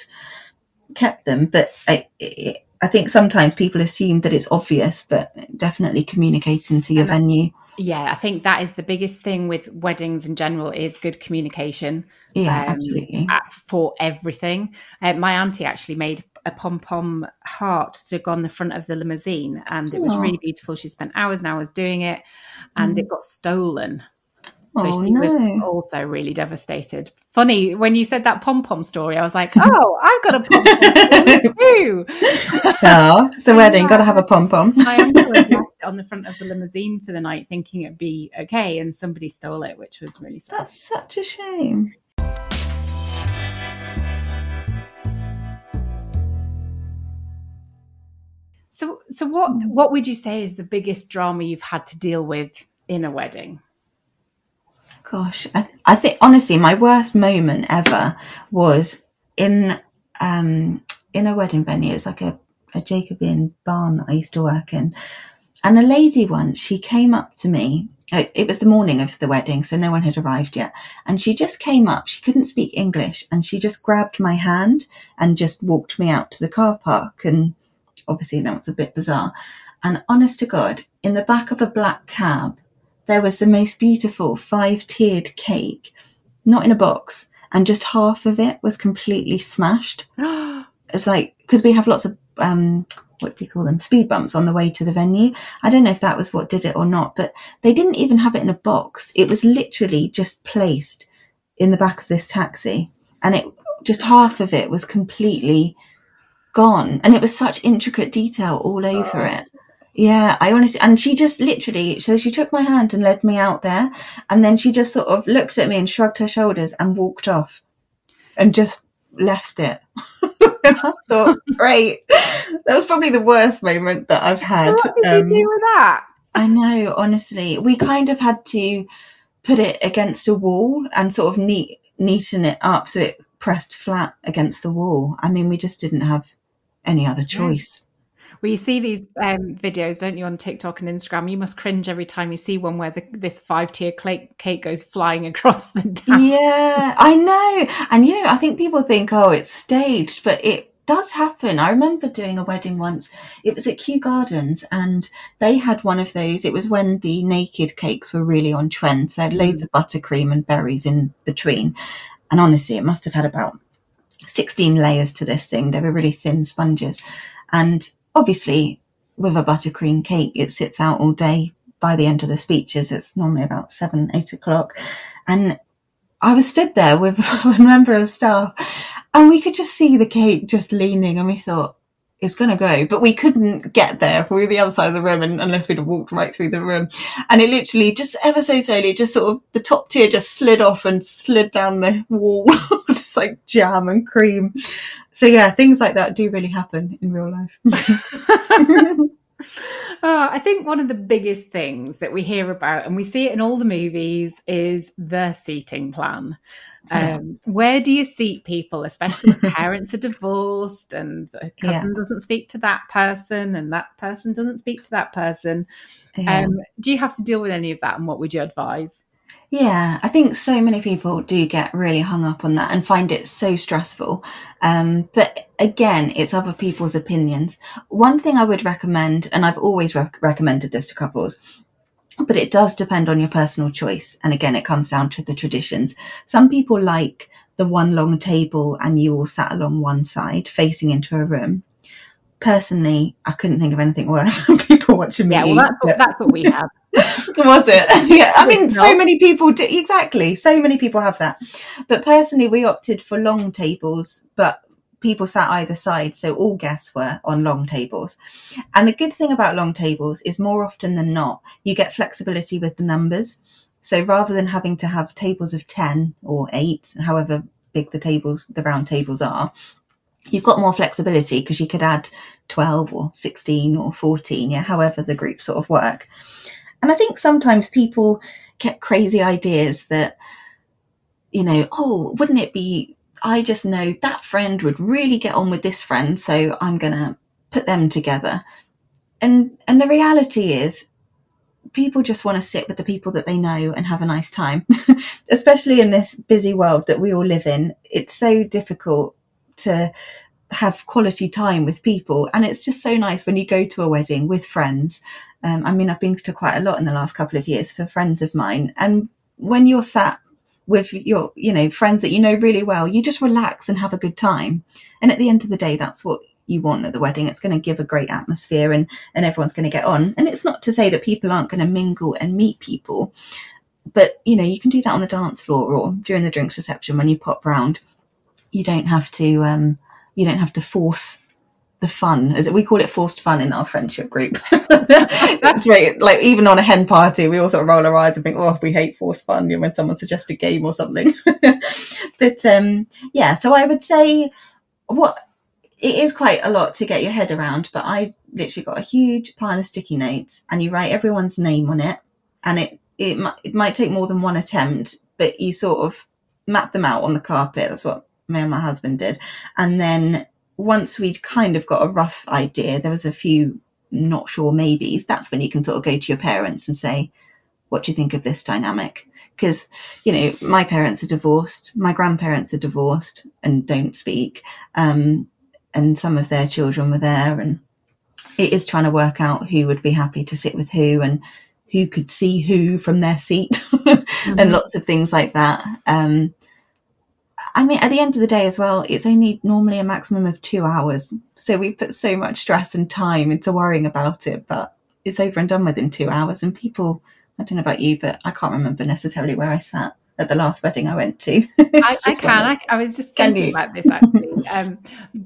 kept them. But I, I think sometimes people assume that it's obvious, but definitely communicating to your And venue. Yeah, I think that is the biggest thing with weddings in general, is good communication. Yeah, um, absolutely. at- for everything. Uh, my auntie actually made a pom-pom heart to go on the front of the limousine, and it was Aw. really beautiful. She spent hours and hours doing it, and Mm. it got stolen. So Oh, she was no. also really devastated. Funny, when you said that pom-pom story, I was like, oh, I've got a pom-pom too. Oh, it's a wedding, got to have a pom-pom. My uncle had left it on the front of the limousine for the night, thinking it'd be okay, and somebody stole it, which was really sad. That's such a shame. So, so what what would you say is the biggest drama you've had to deal with in a wedding? Gosh, I, th- I think honestly, my worst moment ever was in um in a wedding venue. It's like a, a Jacobean barn that I used to work in, and a lady once, she came up to me. It, it was the morning of the wedding, so no one had arrived yet, and she just came up. She couldn't speak English, and she just grabbed my hand and just walked me out to the car park. And obviously, that was a bit bizarre. And honest to God, in the back of a black cab, there was the most beautiful five-tiered cake, not in a box, and just half of it was completely smashed. It was like, because we have lots of, um, what do you call them, speed bumps on the way to the venue. I don't know if that was what did it or not, but they didn't even have it in a box. It was literally just placed in the back of this taxi, and it just half of it was completely gone. And it was such intricate detail all over it. Yeah, I honestly, and she just literally, so she took my hand and led me out there, and then she just sort of looked at me and shrugged her shoulders and walked off and just left it. And I thought, great. That was probably the worst moment that I've had. What did Um, you do with that? I know, honestly. We kind of had to put it against a wall and sort of neat, neaten it up so it pressed flat against the wall. I mean, we just didn't have any other choice. Well, you see these um, videos, don't you, on TikTok and Instagram? You must cringe every time you see one where the, this five-tier cake, cake goes flying across the town. Yeah, I know. And, you know, I think people think, oh, it's staged, but it does happen. I remember doing a wedding once. It was at Kew Gardens, and they had one of those. It was when the naked cakes were really on trend. So loads of buttercream and berries in between. And honestly, it must have had about sixteen layers to this thing. They were really thin sponges. And obviously, with a buttercream cake, it sits out all day. By the end of the speeches, it's normally about seven, eight o'clock. And I was stood there with a member of staff, and we could just see the cake just leaning, and we thought, it's going to go. But we couldn't get there through the other side of the room and, unless we'd have walked right through the room. And it literally, just ever so slowly, just sort of, the top tier just slid off and slid down the wall. It's like jam and cream. So yeah, things like that do really happen in real life. Oh, I think one of the biggest things that we hear about, and we see it in all the movies, is the seating plan. Yeah. Um, where do you seat people, especially if parents are divorced and the cousin yeah. doesn't speak to that person and that person doesn't speak to that person? Yeah. Um, do you have to deal with any of that, and what would you advise? Yeah, I think so many people do get really hung up on that and find it so stressful. Um, but again, it's other people's opinions. One thing I would recommend, and I've always rec- recommended this to couples, but it does depend on your personal choice. And again, it comes down to the traditions. Some people like the one long table and you all sat along one side facing into a room. Personally, I couldn't think of anything worse than people watching me Yeah, well, eat, that's what, that's what we have. Was it? Yeah, I mean, so many people do. Exactly. So many people have that. But personally, we opted for long tables, but people sat either side. So all guests were on long tables. And the good thing about long tables is more often than not, you get flexibility with the numbers. So rather than having to have tables of ten or eight, however big the tables, the round tables are, you've got more flexibility because you could add twelve or sixteen or fourteen, yeah, however the groups sort of work. And I think sometimes people get crazy ideas that, you know, oh, wouldn't it be, I just know that friend would really get on with this friend, so I'm going to put them together. And and the reality is, people just want to sit with the people that they know and have a nice time, especially in this busy world that we all live in. It's so difficult to have quality time with people, and it's just so nice when you go to a wedding with friends. um, I mean, I've been to quite a lot in the last couple of years for friends of mine, and when you're sat with your, you know, friends that you know really well, you just relax and have a good time. And at the end of the day, that's what you want at the wedding. It's going to give a great atmosphere, and and everyone's going to get on. And it's not to say that people aren't going to mingle and meet people, but you know, you can do that on the dance floor or during the drinks reception when you pop round. You don't have to um you don't have to force the fun, as we call it, forced fun in our friendship group. It's right, like even on a hen party, we all sort of roll our eyes and think, oh, we hate forced fun, you know, when someone suggests a game or something. But um, yeah, so I would say what it is quite a lot to get your head around, but I literally got a huge pile of sticky notes and you write everyone's name on it, and it it, it might take more than one attempt, but you sort of map them out on the carpet. That's what me and my husband did. And then once we'd kind of got a rough idea, there was a few not sure maybes, that's when you can sort of go to your parents and say, what do you think of this dynamic? Because, you know, my parents are divorced, my grandparents are divorced and don't speak, um, and some of their children were there, and it is trying to work out who would be happy to sit with who and who could see who from their seat. Mm-hmm. And lots of things like that. Um, I mean, at the end of the day as well, it's only normally a maximum of two hours. So we put so much stress and time into worrying about it, but it's over and done within two hours. And people, I don't know about you, but I can't remember necessarily where I sat at the last wedding I went to. I, I can. I, I was just thinking about this, actually. Um,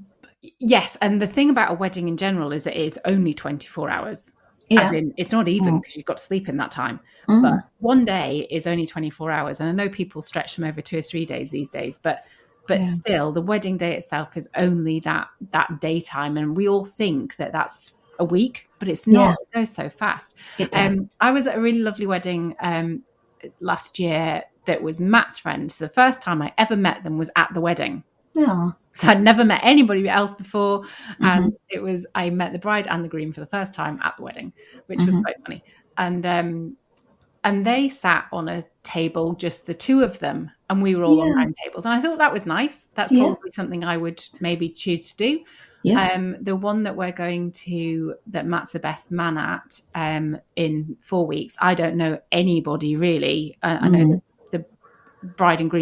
yes. And the thing about a wedding in general is it is only twenty-four hours. Yeah. As in, it's not even because mm. you've got to sleep in that time. Mm. But one day is only twenty-four hours. And I know people stretch them over two or three days these days, but but yeah. still, the wedding day itself is only that that daytime. And we all think that that's a week, but it's not. Yeah. It goes so fast. Um, I was at a really lovely wedding um, last year that was Matt's friend. So the first time I ever met them was at the wedding. Yeah. So I'd never met anybody else before. Mm-hmm. And it was, I met the bride and the groom for the first time at the wedding, which mm-hmm. was quite funny. And um, and they sat on a table, just the two of them, and we were all yeah. on round tables. And I thought that was nice. That's probably yeah. something I would maybe choose to do. Yeah. Um, the one that we're going to, that Matt's the best man at um, in four weeks, I don't know anybody really. Uh, I know mm-hmm. the, the bride and groom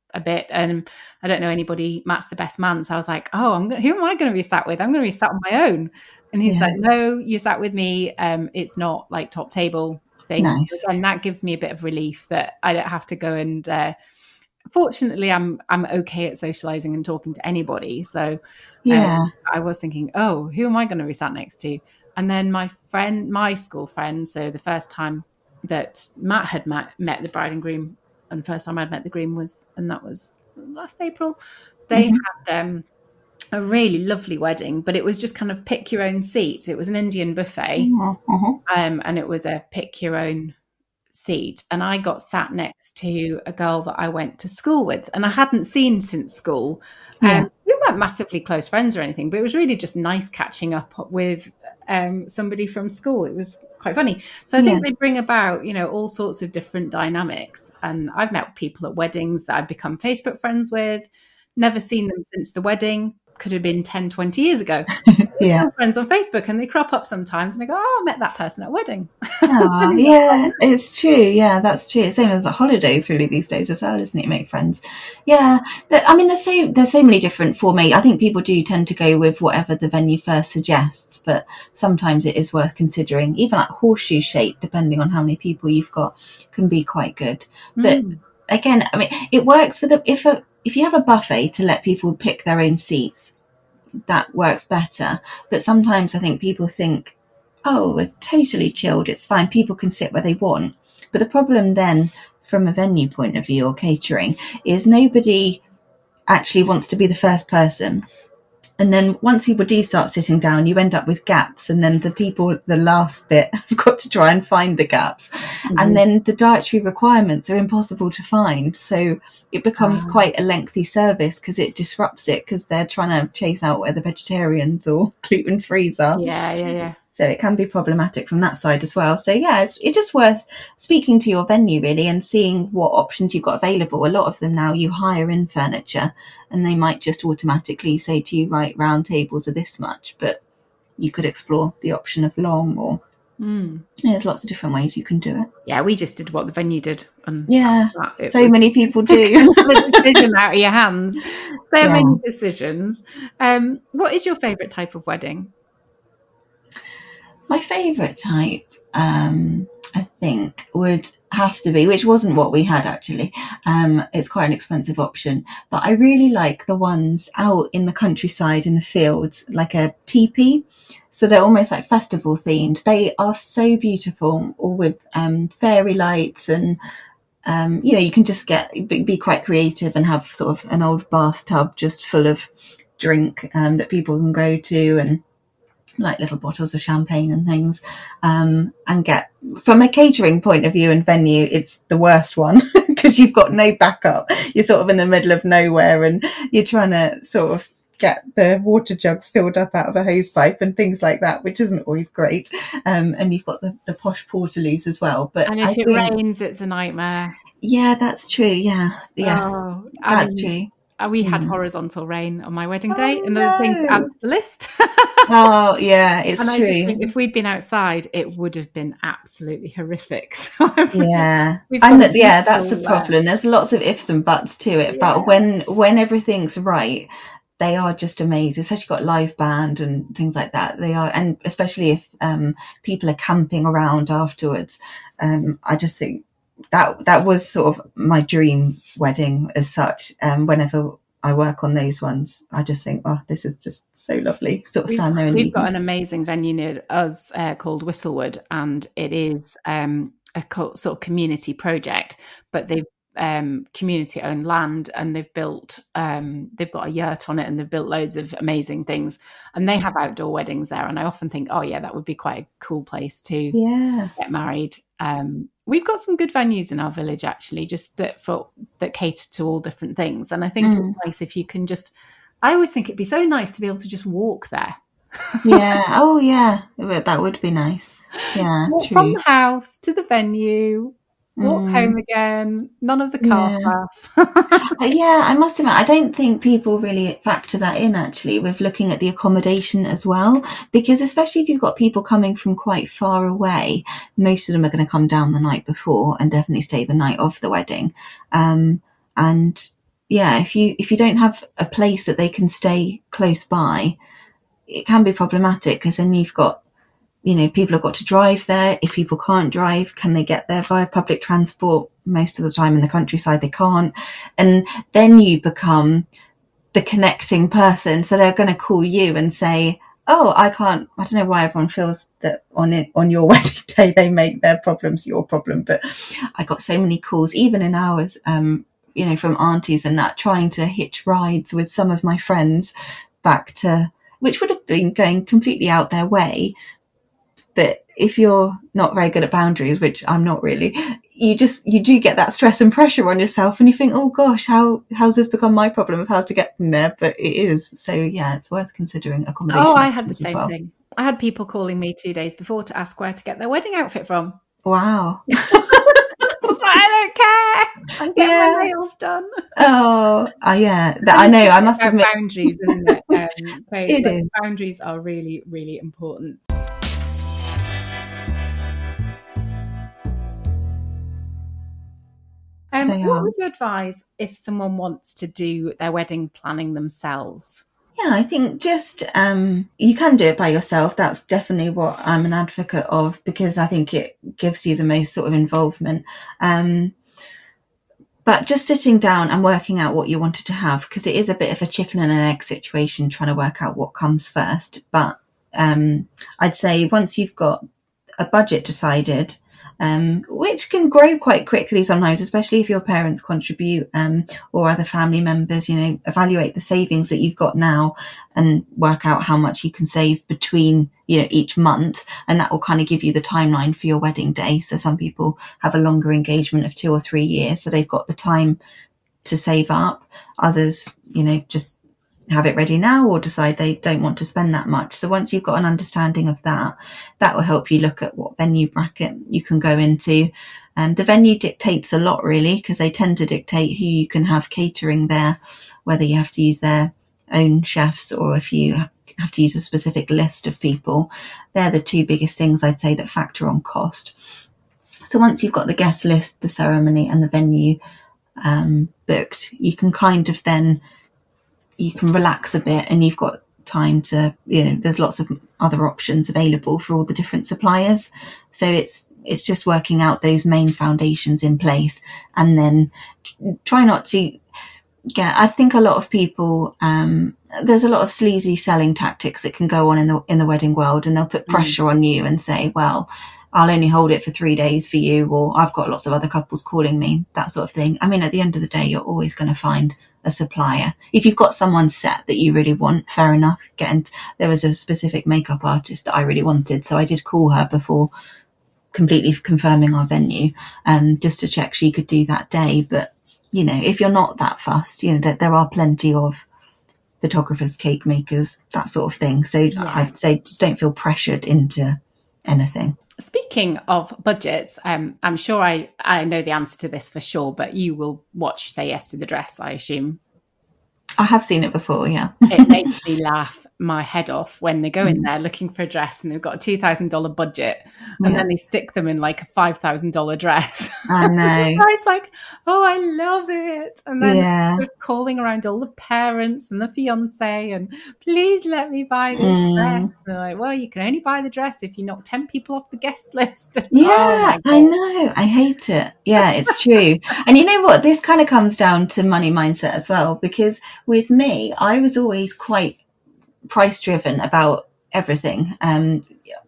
a bit, and I don't know anybody. Matt's the best man, so I was like, oh, I'm gonna, who am I going to be sat with? I'm going to be sat on my own. And he's yeah. like, no, you sat with me. Um, it's not like top table thing. Nice. And that gives me a bit of relief that I don't have to go and. Uh, fortunately, I'm I'm okay at socializing and talking to anybody. So yeah, um, I was thinking, oh, who am I going to be sat next to? And then my friend, my school friend. So the first time that Matt had met, met the bride and groom, and first time I'd met the groom was, and that was last April. They mm-hmm. had um, a really lovely wedding, but it was just kind of pick your own seat. It was an Indian buffet, mm-hmm. um, and it was a pick your own seat. And I got sat next to a girl that I went to school with, and I hadn't seen since school. Yeah. Um, we weren't massively close friends or anything, but it was really just nice catching up with um, somebody from school. It was quite funny. So I think yeah. they bring about, you know, all sorts of different dynamics. And I've met people at weddings that I've become Facebook friends with, never seen them since the wedding. Could have been ten, twenty years ago. We're yeah. still friends on Facebook, and they crop up sometimes and I go, oh, I met that person at a wedding. Oh, yeah, it's true. Yeah, that's true. Same as the holidays really these days as well, isn't it? You make friends. Yeah. I mean, there's so, there's so many different formats. I think people do tend to go with whatever the venue first suggests, but sometimes it is worth considering. Even like horseshoe shape, depending on how many people you've got, can be quite good. But mm. again, I mean, it works with a, if a, if you have a buffet to let people pick their own seats, that works better. But sometimes I think people think, oh, we're totally chilled, it's fine, people can sit where they want. But the problem then, from a venue point of view or catering, is nobody actually wants to be the first person. And then once people do start sitting down, you end up with gaps. And then the people, the last bit, have got to try and find the gaps. Mm-hmm. And then the dietary requirements are impossible to find. So it becomes wow. quite a lengthy service because it disrupts it because they're trying to chase out where the vegetarians or gluten-frees are. Yeah, yeah, yeah. So it can be problematic from that side as well. So yeah, it's, it's just worth speaking to your venue really and seeing what options you've got available. A lot of them now you hire in furniture and they might just automatically say to you, right, round tables are this much, but you could explore the option of long or mm. yeah, there's lots of different ways you can do it. Yeah, we just did what the venue did. And yeah, that, so many people do. The decision out of your hands. So yeah. many decisions. Um, what is your favourite type of wedding? My favourite type, um, I think, would have to be, which wasn't what we had actually. Um, it's quite an expensive option, but I really like the ones out in the countryside in the fields, like a teepee. So they're almost like festival themed. They are so beautiful, all with um, fairy lights and, um, you know, you can just get, be quite creative and have sort of an old bathtub just full of drink um, that people can go to and like little bottles of champagne and things, um, and get, from a catering point of view and venue, it's the worst one because you've got no backup. You're sort of in the middle of nowhere and you're trying to sort of get the water jugs filled up out of a hose pipe and things like that, which isn't always great. Um, and you've got the, the posh portaloos as well. But and if I it think, rains, it's a nightmare. Yeah, that's true. Yeah. Yes, oh, that's um, true. We had mm. horizontal rain on my wedding day. Oh, Another no. thing to add to the list. Oh, yeah, it's and I true. Think if we'd been outside, it would have been absolutely horrific. So yeah, and yeah, that's the problem. There's lots of ifs and buts to it, yeah. but when when everything's right, they are just amazing. Especially got live band and things like that. They are, and especially if um, people are camping around afterwards. Um, I just think. That that was sort of my dream wedding as such. Um, whenever I work on those ones, I just think, oh, this is just so lovely. Sort of stand we've, there and We've eat. got an amazing venue near us uh, called Whistlewood, and it is um, a co- sort of community project, but they've um, community owned land and they've built, um, they've got a yurt on it and they've built loads of amazing things and they have outdoor weddings there. And I often think, oh yeah, that would be quite a cool place to yeah. get married. Um, we've got some good venues in our village actually, just that for that cater to all different things. And I think mm. it's nice if you can just, I always think it'd be so nice to be able to just walk there. Yeah. Oh yeah. That would be nice. Yeah. Walk true. from the house to the venue, walk mm. home again, none of the car yeah. stuff. Yeah, I must admit, I don't think people really factor that in actually with looking at the accommodation as well, because especially if you've got people coming from quite far away, most of them are going to come down the night before and definitely stay the night of the wedding. Um, and yeah, if you if you don't have a place that they can stay close by, it can be problematic, because then you've got, you know, people have got to drive there. If people can't drive, can they get there via public transport? Most of the time in the countryside, they can't. And then you become the connecting person. So they're going to call you and say, oh, I can't, I don't know why everyone feels that on it, on your wedding day, they make their problems your problem. But I got so many calls, even in ours, um, you know, from aunties and that, trying to hitch rides with some of my friends back to, which would have been going completely out their way. But if you're not very good at boundaries, which I'm not really, you just, you do get that stress and pressure on yourself, and you think, oh gosh, how, how's this become my problem of how to get from there? But it is. So yeah, it's worth considering accommodation. Oh, I had the same well. thing. I had people calling me two days before to ask where to get their wedding outfit from. Wow. I was like, I don't care. I'm getting Yeah. my nails done. Oh, uh, yeah. That, I know. I must admit. Boundaries, isn't it? Um, they, it is. Boundaries are really, really important. Um, what are. would you advise if someone wants to do their wedding planning themselves? Yeah, I think just um, you can do it by yourself. That's definitely what I'm an advocate of, because I think it gives you the most sort of involvement. Um, but just sitting down and working out what you wanted to have, because it is a bit of a chicken and an egg situation, trying to work out what comes first. But um, I'd say once you've got a budget decided, Um, which can grow quite quickly sometimes, especially if your parents contribute, um, or other family members, you know, evaluate the savings that you've got now and work out how much you can save between, you know, each month. And that will kind of give you the timeline for your wedding day. So some people have a longer engagement of two or three years, so they've got the time to save up. Others, you know, just have it ready now, or decide they don't want to spend that much. So once you've got an understanding of that, that will help you look at what venue bracket you can go into. And um, the venue dictates a lot, really, because they tend to dictate who you can have catering there, whether you have to use their own chefs or if you have to use a specific list of people. They're the two biggest things I'd say that factor on cost. So once you've got the guest list, the ceremony and the venue um, booked, you can kind of then you can relax a bit, and you've got time to, you know, there's lots of other options available for all the different suppliers. So it's, it's just working out those main foundations in place, and then try not to get, I think a lot of people, um, there's a lot of sleazy selling tactics that can go on in the, in the wedding world, and they'll put pressure mm. on you and say, well, I'll only hold it for three days for you, or I've got lots of other couples calling me, that sort of thing. I mean, at the end of the day, you're always going to find a supplier. If you've got someone set that you really want, fair enough. Getting, there was a specific makeup artist that I really wanted, so I did call her before completely confirming our venue, um, just to check she could do that day. But, you know, if you're not that fussed, you know, there, there are plenty of photographers, cake makers, that sort of thing. So yeah. I'd say just don't feel pressured into anything. Speaking of budgets, um, I'm sure I, I know the answer to this for sure, but you will watch Say Yes to the Dress, I assume. I have seen it before, yeah. It makes me laugh my head off when they go in there looking for a dress and they've got a two thousand dollars budget, and yeah. then they stick them in like a five thousand dollars dress. I know. It's like, oh, I love it. And then yeah. they're calling around all the parents and the fiance and please let me buy this mm. dress. And they're like, well, you can only buy the dress if you knock ten people off the guest list. Yeah, oh I know. I hate it. Yeah, it's true. And you know what? This kind of comes down to money mindset as well, because with me, I was always quite price driven about everything. Um,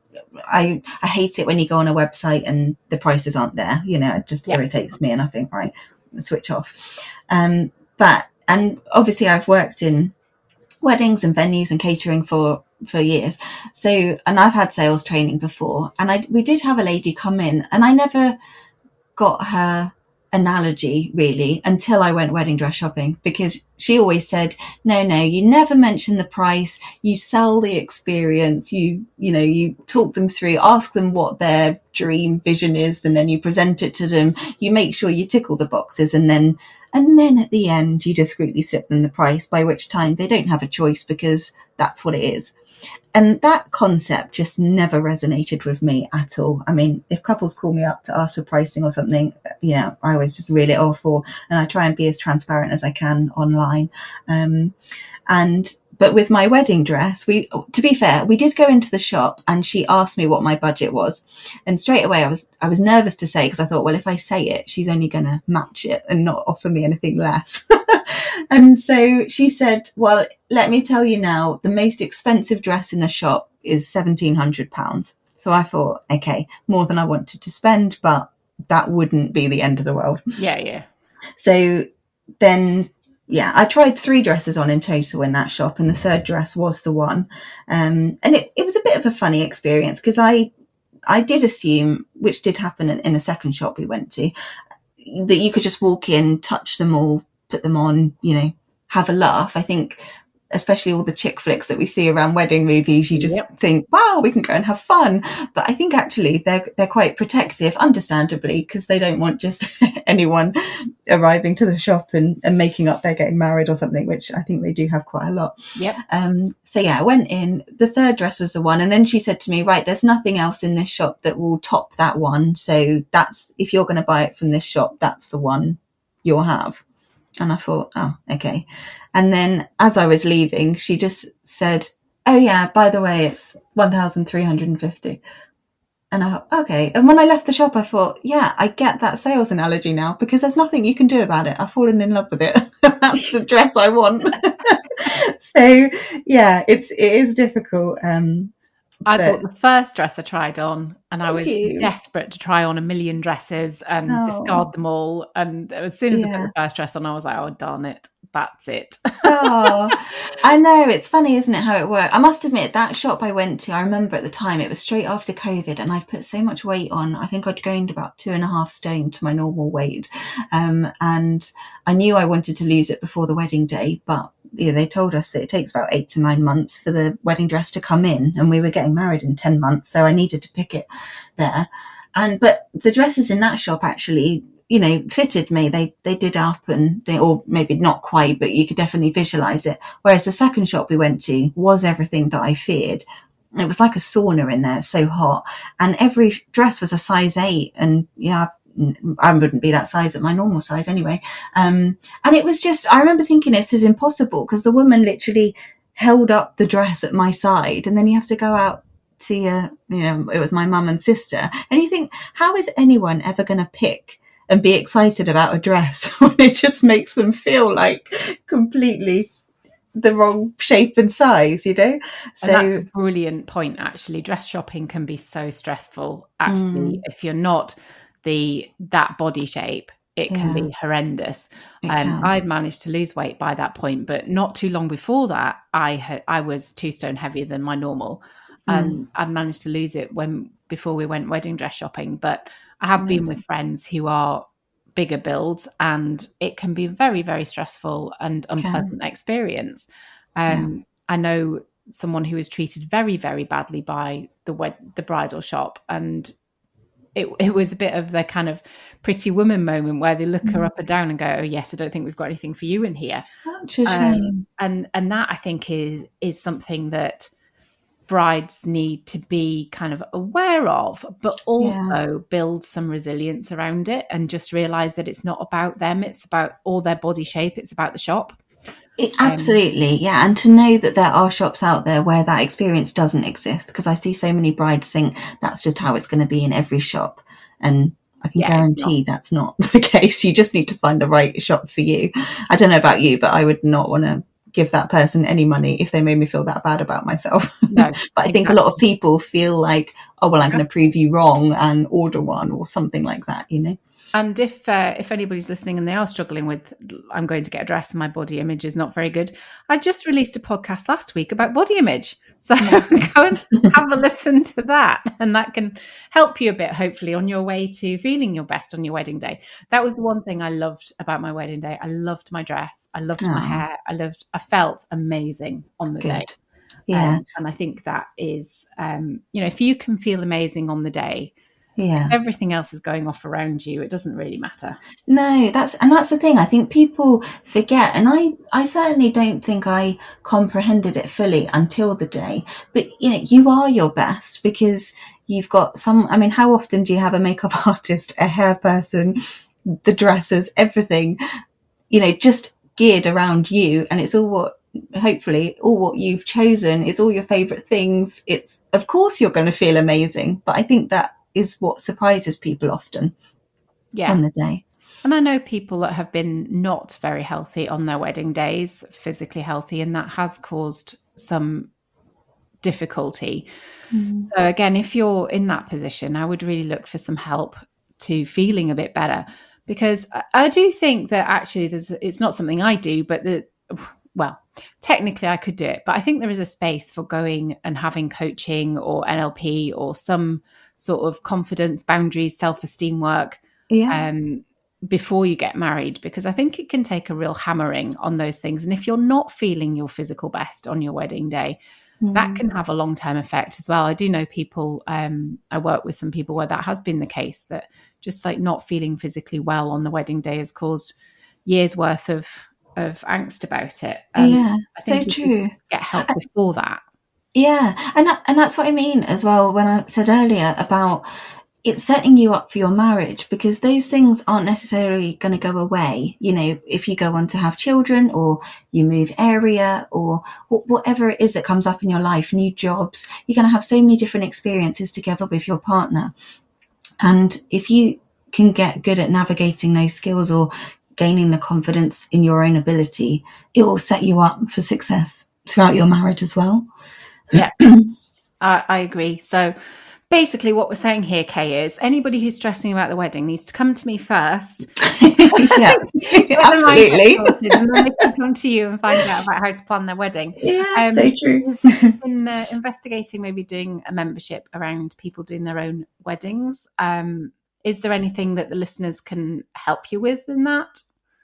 I I hate it when you go on a website and the prices aren't there. You know, it just yeah. irritates me, and I think, right, switch off. Um, but and obviously I've worked in weddings and venues and catering for for years. So, and I've had sales training before, and I we did have a lady come in, and I never got her analogy really until I went wedding dress shopping, because she always said, no, no, you never mention the price, you sell the experience, you, you know, you talk them through, ask them what their dream vision is, and then you present it to them, you make sure you tick all the boxes, and then, and then at the end, you discreetly slip them the price, by which time they don't have a choice because that's what it is. And that concept just never resonated with me at all. I mean, if couples call me up to ask for pricing or something, yeah, I always just reel it off, or, and I try and be as transparent as I can online. Um, and, but with my wedding dress, we, to be fair, we did go into the shop and she asked me what my budget was. And straight away I was, I was nervous to say, because I thought, well, if I say it, she's only going to match it and not offer me anything less. And so she said, well, let me tell you now, the most expensive dress in the shop is seventeen hundred pounds. So I thought, okay, more than I wanted to spend, but that wouldn't be the end of the world. Yeah, yeah. So then, yeah, I tried three dresses on in total in that shop, and the third dress was the one. Um, and it, it was a bit of a funny experience, because I, I did assume, which did happen in, in the second shop we went to, that you could just walk in, touch them all, put them on, you know, have a laugh. I think especially all the chick flicks that we see around wedding movies, you just yep. think, wow, we can go and have fun. But I think actually they're they're quite protective, understandably, because they don't want just anyone arriving to the shop and, and making up they're getting married or something, which I think they do have quite a lot. Yep. Um, so yeah, I went in. The third dress was the one. And then she said to me, right, there's nothing else in this shop that will top that one. So that's, if you're going to buy it from this shop, that's the one you'll have. And I thought, oh, okay. And then as I was leaving, she just said, oh yeah, by the way, it's one thousand three hundred fifty. And I thought, okay. And when I left the shop, I thought, yeah, I get that sales analogy now, because there's nothing you can do about it. I've fallen in love with it. That's the dress I want. So yeah, it's, it is difficult. Um, I but... bought the first dress I tried on, and I Did was you? desperate to try on a million dresses and Oh. discard them all. And as soon as Yeah. I put the first dress on, I was like, oh, darn it. That's it. Oh, I know. It's funny, isn't it, how it worked? I must admit, that shop I went to, I remember at the time, it was straight after COVID, and I'd put so much weight on. I think I'd gained about two and a half stone to my normal weight. Um, and I knew I wanted to lose it before the wedding day, but yeah, they told us that it takes about eight to nine months for the wedding dress to come in, and we were getting married in ten months. So I needed to pick it there. And, but the dresses in that shop actually, you know, fitted me. They, they did up, and they, or maybe not quite, but you could definitely visualize it. Whereas the second shop we went to was everything that I feared. It was like a sauna in there. It was so hot, and every dress was a size eight. And yeah, I wouldn't be that size at my normal size anyway. Um, and it was just, I remember thinking this is impossible, because the woman literally held up the dress at my side, and then you have to go out to your, you know, it was my mum and sister. And you think, how is anyone ever going to pick and be excited about a dress when it just makes them feel like completely the wrong shape and size, you know? So and that's a brilliant point, actually. Dress shopping can be so stressful, actually. Mm. If you're not the that body shape, it can yeah. be horrendous. Um, I'd managed to lose weight by that point, but not too long before that, I had I was two stone heavier than my normal. And mm. I managed to lose it when before we went wedding dress shopping. But I have Amazing. been with friends who are bigger builds, and it can be very, very stressful and unpleasant experience. Um, yeah. I know someone who was treated very, very badly by the wed- the bridal shop, and it it was a bit of the kind of Pretty Woman moment where they look mm. her up and down and go, "Oh yes, I don't think we've got anything for you in here." Such a shame. Um, and and that I think is is something that brides need to be kind of aware of, but also yeah. build some resilience around it, and just realize that it's not about them, it's about all their body shape, it's about the shop. It, absolutely, um, yeah. And to know that there are shops out there where that experience doesn't exist, because I see so many brides think that's just how it's going to be in every shop, and I can yeah, guarantee that's not the case. You just need to find the right shop for you. I don't know about you, but I would not want to give that person any money if they made me feel that bad about myself. No, but I exactly. think a lot of people feel like, oh, well, I'm going to prove you wrong and order one or something like that, you know? And if uh, if anybody's listening and they are struggling with, I'm going to get a dress and my body image is not very good, I just released a podcast last week about body image. So yes. go and have a listen to that, and that can help you a bit, hopefully, on your way to feeling your best on your wedding day. That was the one thing I loved about my wedding day. I loved my dress. I loved Aww. my hair. I loved, I felt amazing on the Good. day. Yeah. Um, and I think that is, um, you know, if you can feel amazing on the day, Yeah. Everything else is going off around you. It doesn't really matter. No, that's and that's the thing. I think people forget, and I, I certainly don't think I comprehended it fully until the day. But you know, you are your best because you've got some. I mean, how often do you have a makeup artist, a hair person, the dressers, everything, you know, just geared around you, and it's all what hopefully all what you've chosen. It's all your favorite things. It's of course you're going to feel amazing, but I think that is what surprises people often. Yeah. On the day. And I know people that have been not very healthy on their wedding days, physically healthy, and that has caused some difficulty. Mm. So again, if you're in that position, I would really look for some help to feeling a bit better, because I do think that actually there's, it's not something I do, but the, well, technically I could do it, but I think there is a space for going and having coaching or N L P or some sort of confidence, boundaries, self-esteem work. Yeah. Um, before you get married, because I think it can take a real hammering on those things. And if you're not feeling your physical best on your wedding day, mm. that can have a long-term effect as well. I do know people, um, I work with some people where that has been the case, that just like not feeling physically well on the wedding day has caused years worth of, of angst about it. Um, yeah, I think so true. Get help before that. Yeah. And that, and that's what I mean as well, when I said earlier about it's setting you up for your marriage, because those things aren't necessarily going to go away. You know, if you go on to have children or you move area or whatever it is that comes up in your life, new jobs, you're going to have so many different experiences together with your partner. And if you can get good at navigating those skills or gaining the confidence in your own ability, it will set you up for success throughout your marriage as well. Yeah, I, I agree. So basically what we're saying here, Kay, is anybody who's stressing about the wedding needs to come to me first. Yeah, absolutely. And then they can come to you and find out about how to plan their wedding. Yeah, um, so true. In uh, investigating, maybe doing a membership around people doing their own weddings. Um, is there anything that the listeners can help you with in that?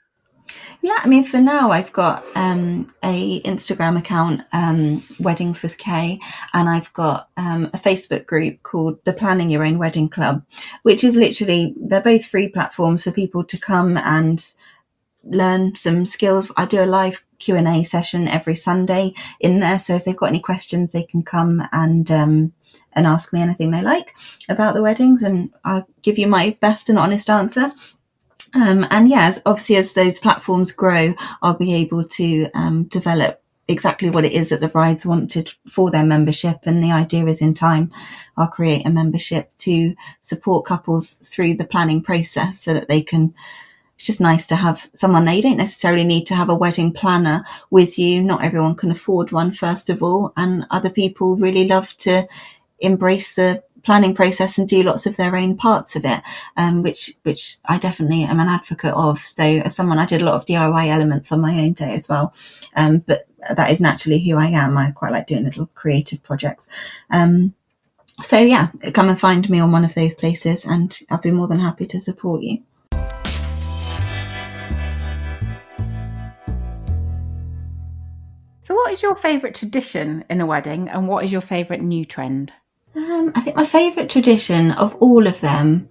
Yeah, I mean, for now, I've got um, a Instagram account, um, Weddings with Kay, and I've got um, a Facebook group called the Planning Your Own Wedding Club, which is literally, they're both free platforms for people to come and learn some skills. I do a live Q and A session every Sunday in there, so if they've got any questions, they can come and um, and ask me anything they like about the weddings, and I'll give you my best and honest answer. Um, and yes, obviously, as those platforms grow, I'll be able to um, develop exactly what it is that the brides wanted for their membership. And the idea is in time, I'll create a membership to support couples through the planning process so that they can, it's just nice to have someone there. You don't necessarily need to have a wedding planner with you. Not everyone can afford one, first of all. And other people really love to embrace the planning process and do lots of their own parts of it, um, which which I definitely am an advocate of. So as someone, I did a lot of D I Y elements on my own day as well, um, but that is naturally who I am. I quite like doing little creative projects. Um, so yeah, come and find me on one of those places and I'll be more than happy to support you. So what is your favourite tradition in a wedding and what is your favourite new trend? Um, I think my favourite tradition of all of them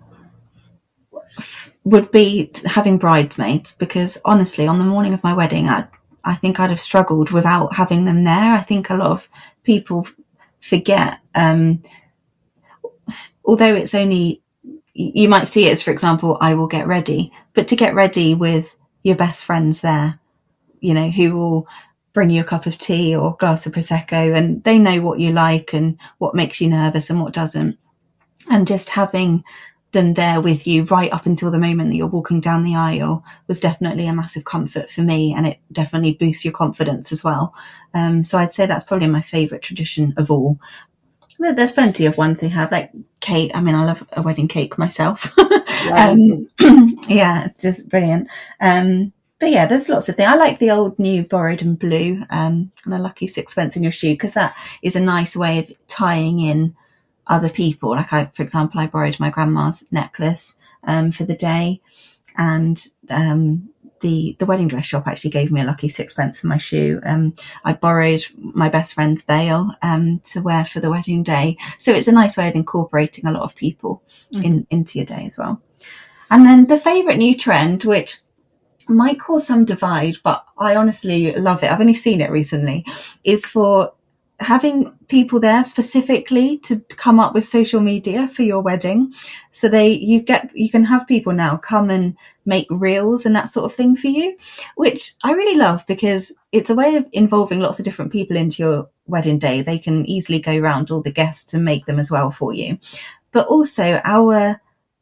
would be having bridesmaids, because honestly, on the morning of my wedding, I I think I'd have struggled without having them there. I think a lot of people forget, um, although it's only, you might see it as, for example, I will get ready, but to get ready with your best friends there, you know, who will bring you a cup of tea or a glass of Prosecco, and they know what you like and what makes you nervous and what doesn't. And just having them there with you right up until the moment that you're walking down the aisle was definitely a massive comfort for me, and it definitely boosts your confidence as well. Um, so I'd say that's probably my favourite tradition of all. There's plenty of ones they have, like cake. I mean, I love a wedding cake myself. Yeah, um, yeah, it's just brilliant. Um, But yeah, there's lots of things. I like the old new borrowed and blue, um, and a lucky sixpence in your shoe, because that is a nice way of tying in other people. Like I, for example, I borrowed my grandma's necklace, um, for the day, and, um, the the wedding dress shop actually gave me a lucky sixpence for my shoe. Um, I borrowed my best friend's veil um, to wear for the wedding day. So it's a nice way of incorporating a lot of people mm-hmm. in, into your day as well. And then the favourite new trend, which might cause some divide, but I honestly love it. I've only seen it recently, is for having people there specifically to come up with social media for your wedding. So they, you get, you can have people now come and make reels and that sort of thing for you, which I really love because it's a way of involving lots of different people into your wedding day. They can easily go around all the guests and make them as well for you. But also our,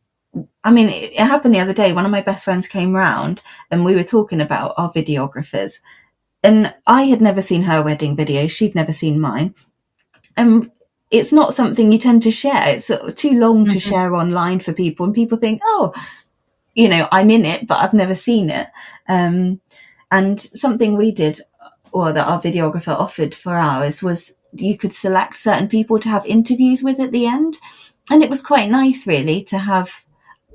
I mean, it, it happened the other day. One of my best friends came round and we were talking about our videographers. And I had never seen her wedding video. She'd never seen mine. And it's not something you tend to share. It's too long to mm-hmm. share online for people. And people think, oh, you know, I'm in it, but I've never seen it. Um, and something we did, or that our videographer offered for ours, was you could select certain people to have interviews with at the end. And it was quite nice, really, to have,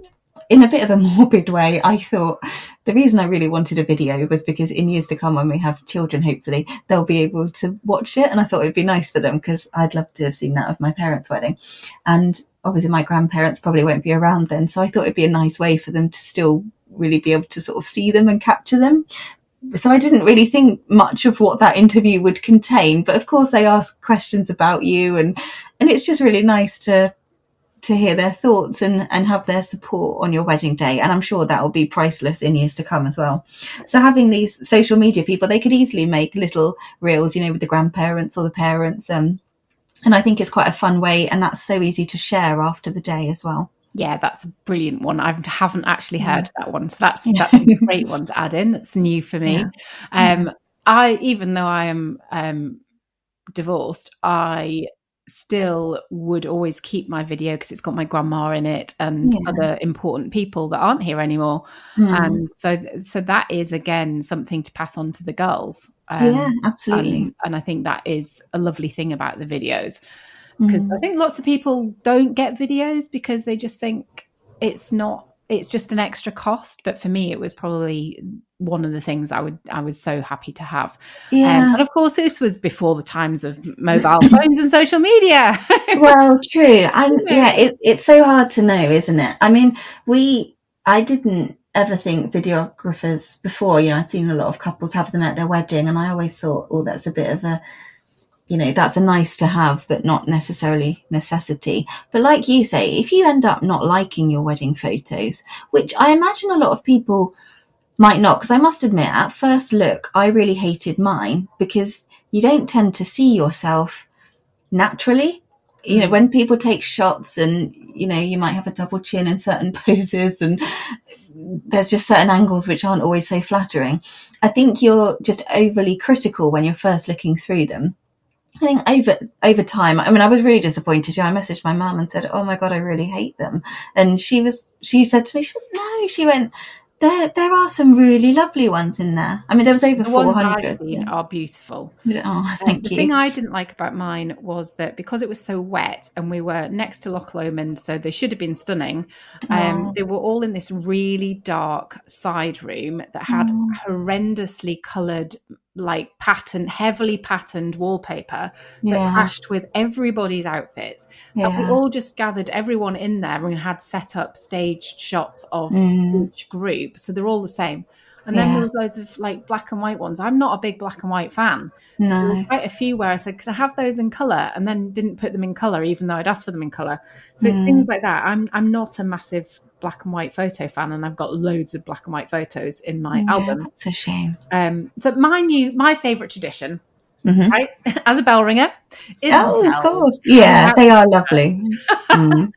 in a bit of a morbid way, I thought the reason I really wanted a video was because in years to come, when we have children, hopefully they'll be able to watch it. And I thought it'd be nice for them because I'd love to have seen that of my parents' wedding. And obviously my grandparents probably won't be around then. So I thought it'd be a nice way for them to still really be able to sort of see them and capture them. So I didn't really think much of what that interview would contain. But of course they ask questions about you, and, and it's just really nice to to hear their thoughts and, and have their support on your wedding day. And I'm sure that will be priceless in years to come as well. So having these social media people, they could easily make little reels, you know, with the grandparents or the parents. Um, and I think it's quite a fun way, and that's so easy to share after the day as well. Yeah, that's a brilliant one. I haven't actually heard yeah. that one. So that's, that's a great one to add in. It's new for me. Yeah. Um, yeah. I, even though I am um, divorced, I still would always keep my video because it's got my grandma in it and yeah. other important people that aren't here anymore. Mm. And so so that is, again, something to pass on to the girls. Um, yeah, absolutely. And, and I think that is a lovely thing about the videos, because mm. I think lots of people don't get videos because they just think it's not, it's just an extra cost. But for me, it was probably one of the things I would, I was so happy to have. Yeah. Um, and of course, this was before the times of mobile phones and social media. Well, true. And yeah, it, it's so hard to know, isn't it? I mean, we, I didn't ever think videographers before, you know, I'd seen a lot of couples have them at their wedding, and I always thought, oh, that's a bit of a, you know, that's a nice to have, but not necessarily necessity. But like you say, if you end up not liking your wedding photos, which I imagine a lot of people might not, because I must admit, at first look, I really hated mine, because you don't tend to see yourself naturally. You know, when people take shots and, you know, you might have a double chin in certain poses, and there's just certain angles which aren't always so flattering. I think you're just overly critical when you're first looking through them. I think over over time, I mean, I was really disappointed. You know, I messaged my mum and said, oh my God, I really hate them. And she was, she said to me, she went, no, she went, there there are some really lovely ones in there. I mean, there was over the four hundred. The ones I've seen are beautiful. Oh, thank um, the you. thing I didn't like about mine was that because it was so wet and we were next to Loch Lomond, so they should have been stunning. Um, oh. They were all in this really dark side room that had oh. horrendously coloured, like patterned, heavily patterned wallpaper yeah. that clashed with everybody's outfits. Yeah. And we all just gathered everyone in there and had set up staged shots of mm. each group. So they're all the same. And then yeah. there was loads of like black and white ones. I'm not a big black and white fan. No. So there were quite a few where I said, could I have those in colour? And then didn't put them in colour, even though I'd asked for them in colour. So mm. it's things like that. I'm I'm not a massive black and white photo fan, and I've got loads of black and white photos in my yeah, album. That's a shame. Um, so my new, my favourite tradition, mm-hmm. right, as a bell ringer, is oh, bells. of course, yeah, they are lovely. mm.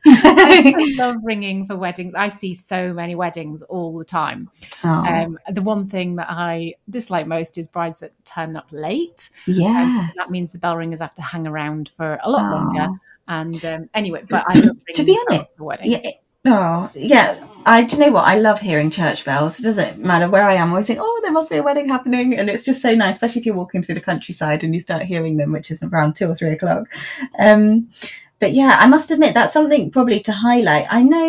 I love ringing for weddings. I see so many weddings all the time. Oh. Um, the one thing that I dislike most is brides that turn up late. Yeah, um, that means the bell ringers have to hang around for a lot oh. longer. And um, anyway, but I love ringing to be honest, for weddings. Yeah. Oh, yeah. I, do you know what? I love hearing church bells. It doesn't matter where I am. I always think, oh, there must be a wedding happening. And it's just so nice, especially if you're walking through the countryside and you start hearing them, which is around two or three o'clock. Um, but yeah, I must admit that's something probably to highlight. I know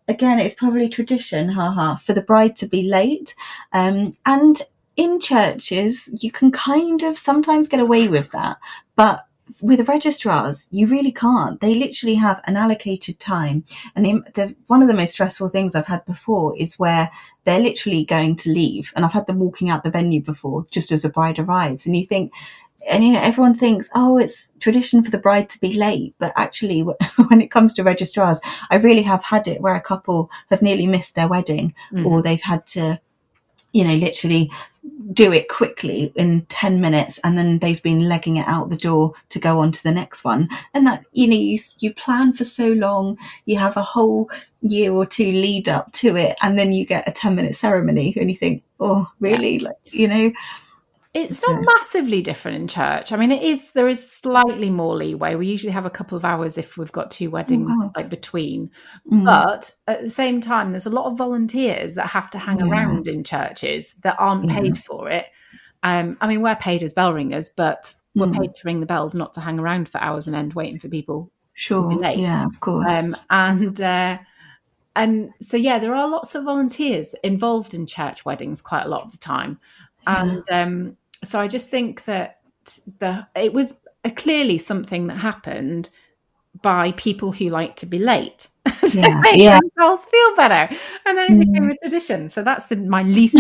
again, it's probably tradition, haha, for the bride to be late. Um, and in churches, you can kind of sometimes get away with that, but with registrars, you really can't. They literally have an allocated time. And the, the, one of the most stressful things I've had before is where they're literally going to leave. And I've had them walking out the venue before, just as the bride arrives. And you think, and you know, everyone thinks, oh, it's tradition for the bride to be late. But actually, when it comes to registrars, I really have had it where a couple have nearly missed their wedding, mm. or they've had to, you know, literally do it quickly in ten minutes, and then they've been legging it out the door to go on to the next one. And that, you know, you, you plan for so long, you have a whole year or two lead up to it, and then you get a ten minute ceremony and you think, oh, really? Yeah. Like, you know, it's so. Not massively different in church. I mean, it is, there is slightly more leeway. We usually have a couple of hours if we've got two weddings oh, wow. like between. Mm. But at the same time, there's a lot of volunteers that have to hang yeah. around in churches that aren't yeah. paid for it. Um, I mean, we're paid as bell ringers, but we're mm. paid to ring the bells, not to hang around for hours on end waiting for people sure. to be late. Yeah, of course. Um, and uh, and so, yeah, there are lots of volunteers involved in church weddings quite a lot of the time. Yeah. And um, so I just think that the it was a, clearly something that happened by people who like to be late to yeah. make yeah. themselves feel better, and then it mm. became a tradition. So that's the, my least.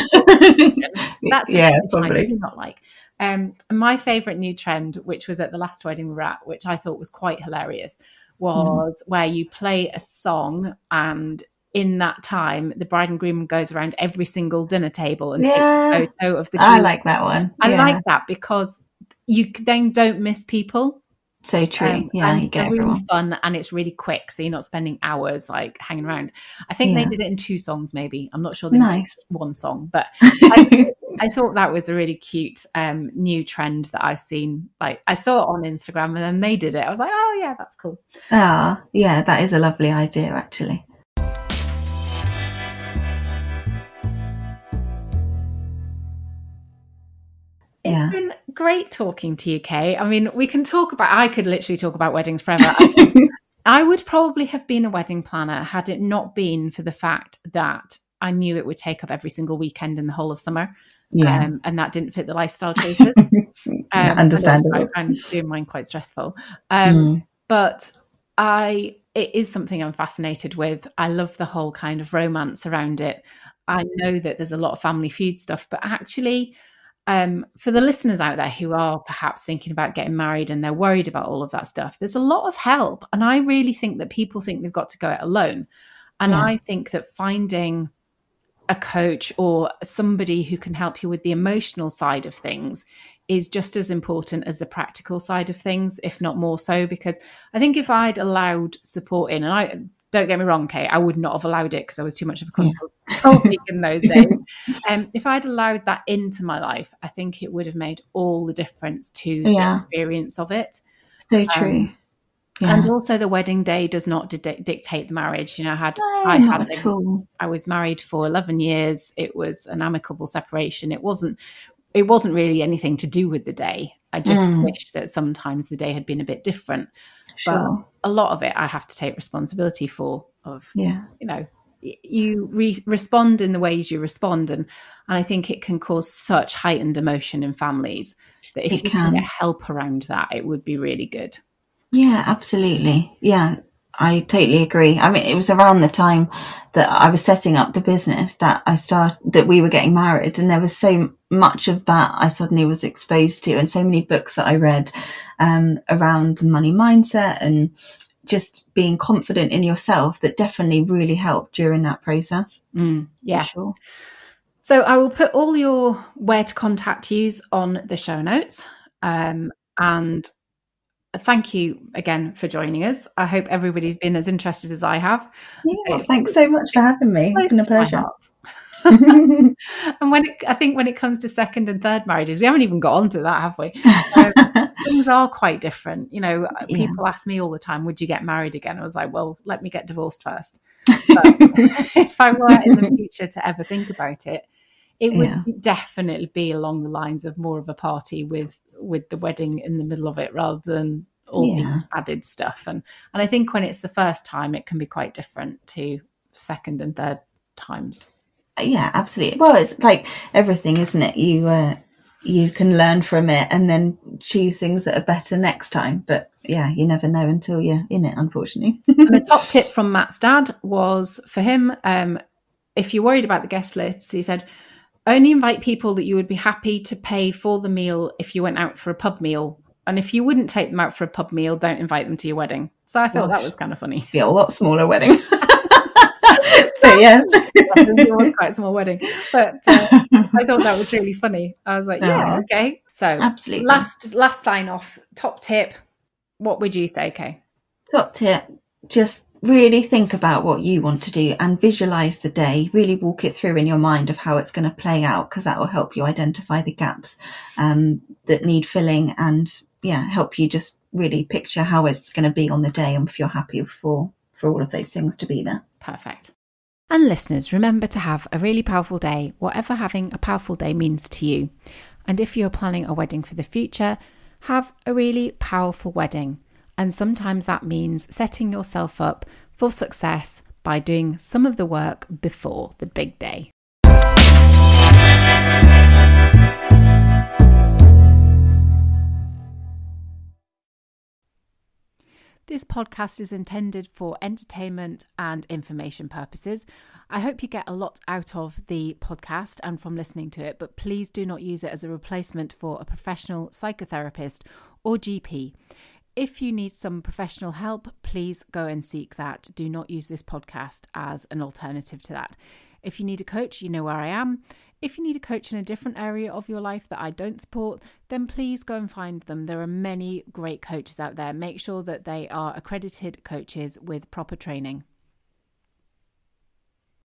That's the yeah, probably I do not like. Um, my favourite new trend, which was at the last wedding we were at, which I thought was quite hilarious, was mm. where you play a song, and in that time, the bride and groom goes around every single dinner table and yeah. takes a photo of the groom. I like that one. I yeah. like that because you then don't miss people. So true. Um, yeah, you get really everyone. Fun, and it's really quick, so you're not spending hours like hanging around. I think yeah. they did it in two songs, maybe. I'm not sure they nice. did one song, but I, I thought that was a really cute um, new trend that I've seen. Like I saw it on Instagram, and then they did it. I was like, oh yeah, that's cool. Ah, yeah, that is a lovely idea, actually. It's yeah. been great talking to you, Kay. I mean, we can talk about, I could literally talk about weddings forever. I, I would probably have been a wedding planner had it not been for the fact that I knew it would take up every single weekend in the whole of summer. Yeah. Um, and that didn't fit the lifestyle choices. um, yeah, understandable. I found doing mine quite stressful. Um, mm. But I, it is something I'm fascinated with. I love the whole kind of romance around it. I know that there's a lot of Family Feud stuff, but actually, Um, for the listeners out there who are perhaps thinking about getting married and they're worried about all of that stuff, there's a lot of help. And I really think that people think they've got to go it alone. And yeah. I think that finding a coach or somebody who can help you with the emotional side of things is just as important as the practical side of things, if not more so, because I think if I'd allowed support in, and I don't get me wrong, Kate, I would not have allowed it because I was too much of a control freak in those days. Um, if I'd allowed that into my life, I think it would have made all the difference to yeah. the experience of it. So true. Um, yeah. And also the wedding day does not di- dictate the marriage. You know, I had, no, I not had, at all. I was married for eleven years. It was an amicable separation. It wasn't, it wasn't really anything to do with the day. I just mm. wished that sometimes the day had been a bit different. Sure. But a lot of it I have to take responsibility for, of, yeah. you know, you re- respond in the ways you respond. And, and I think it can cause such heightened emotion in families that if it you can. can get help around that, it would be really good. Yeah, absolutely. Yeah, I totally agree. I mean, it was around the time that I was setting up the business that I started, that we were getting married, and there was so much of that I suddenly was exposed to, and so many books that I read um, around money mindset and just being confident in yourself that definitely really helped during that process. Mm, yeah. For sure. So I will put all your where to contact yous on the show notes. Um, and thank you again for joining us. I hope everybody's been as interested as I have. Yeah, it's thanks so much for having me. It's been a pleasure. And when it, I think when it comes to second and third marriages, we haven't even got onto that, have we? Um, things are quite different. You know, yeah. people ask me all the time, would you get married again? I was like, well, let me get divorced first. But if I were in the future to ever think about it, it would yeah. definitely be along the lines of more of a party with with the wedding in the middle of it rather than all yeah. the added stuff. And and I think when it's the first time, it can be quite different to second and third times. Yeah, absolutely. Well, it's like everything, isn't it? You uh, you can learn from it and then choose things that are better next time. But yeah, you never know until you're in it, unfortunately. And the top tip from Matt's dad was for him, um, if you're worried about the guest lists, he said, only invite people that you would be happy to pay for the meal if you went out for a pub meal. And if you wouldn't take them out for a pub meal, don't invite them to your wedding. So I thought Gosh, that was kind of funny. Be a lot smaller wedding. But yes. It was quite a small wedding. But uh, I thought that was really funny. I was like, yeah, oh, okay. So absolutely. Last, last sign off, top tip. What would you say, Kay? Top tip, just really think about what you want to do and visualize the day. Really walk it through in your mind of how it's going to play out, because that will help you identify the gaps um, that need filling, and yeah, help you just really picture how it's going to be on the day and if you're happy for, for all of those things to be there. Perfect. And listeners, remember to have a really powerful day, whatever having a powerful day means to you. And if you're planning a wedding for the future, have a really powerful wedding. And sometimes that means setting yourself up for success by doing some of the work before the big day. This podcast is intended for entertainment and information purposes. I hope you get a lot out of the podcast and from listening to it, but please do not use it as a replacement for a professional psychotherapist or G P. If you need some professional help, please go and seek that. Do not use this podcast as an alternative to that. If you need a coach, you know where I am. If you need a coach in a different area of your life that I don't support, then please go and find them. There are many great coaches out there. Make sure that they are accredited coaches with proper training.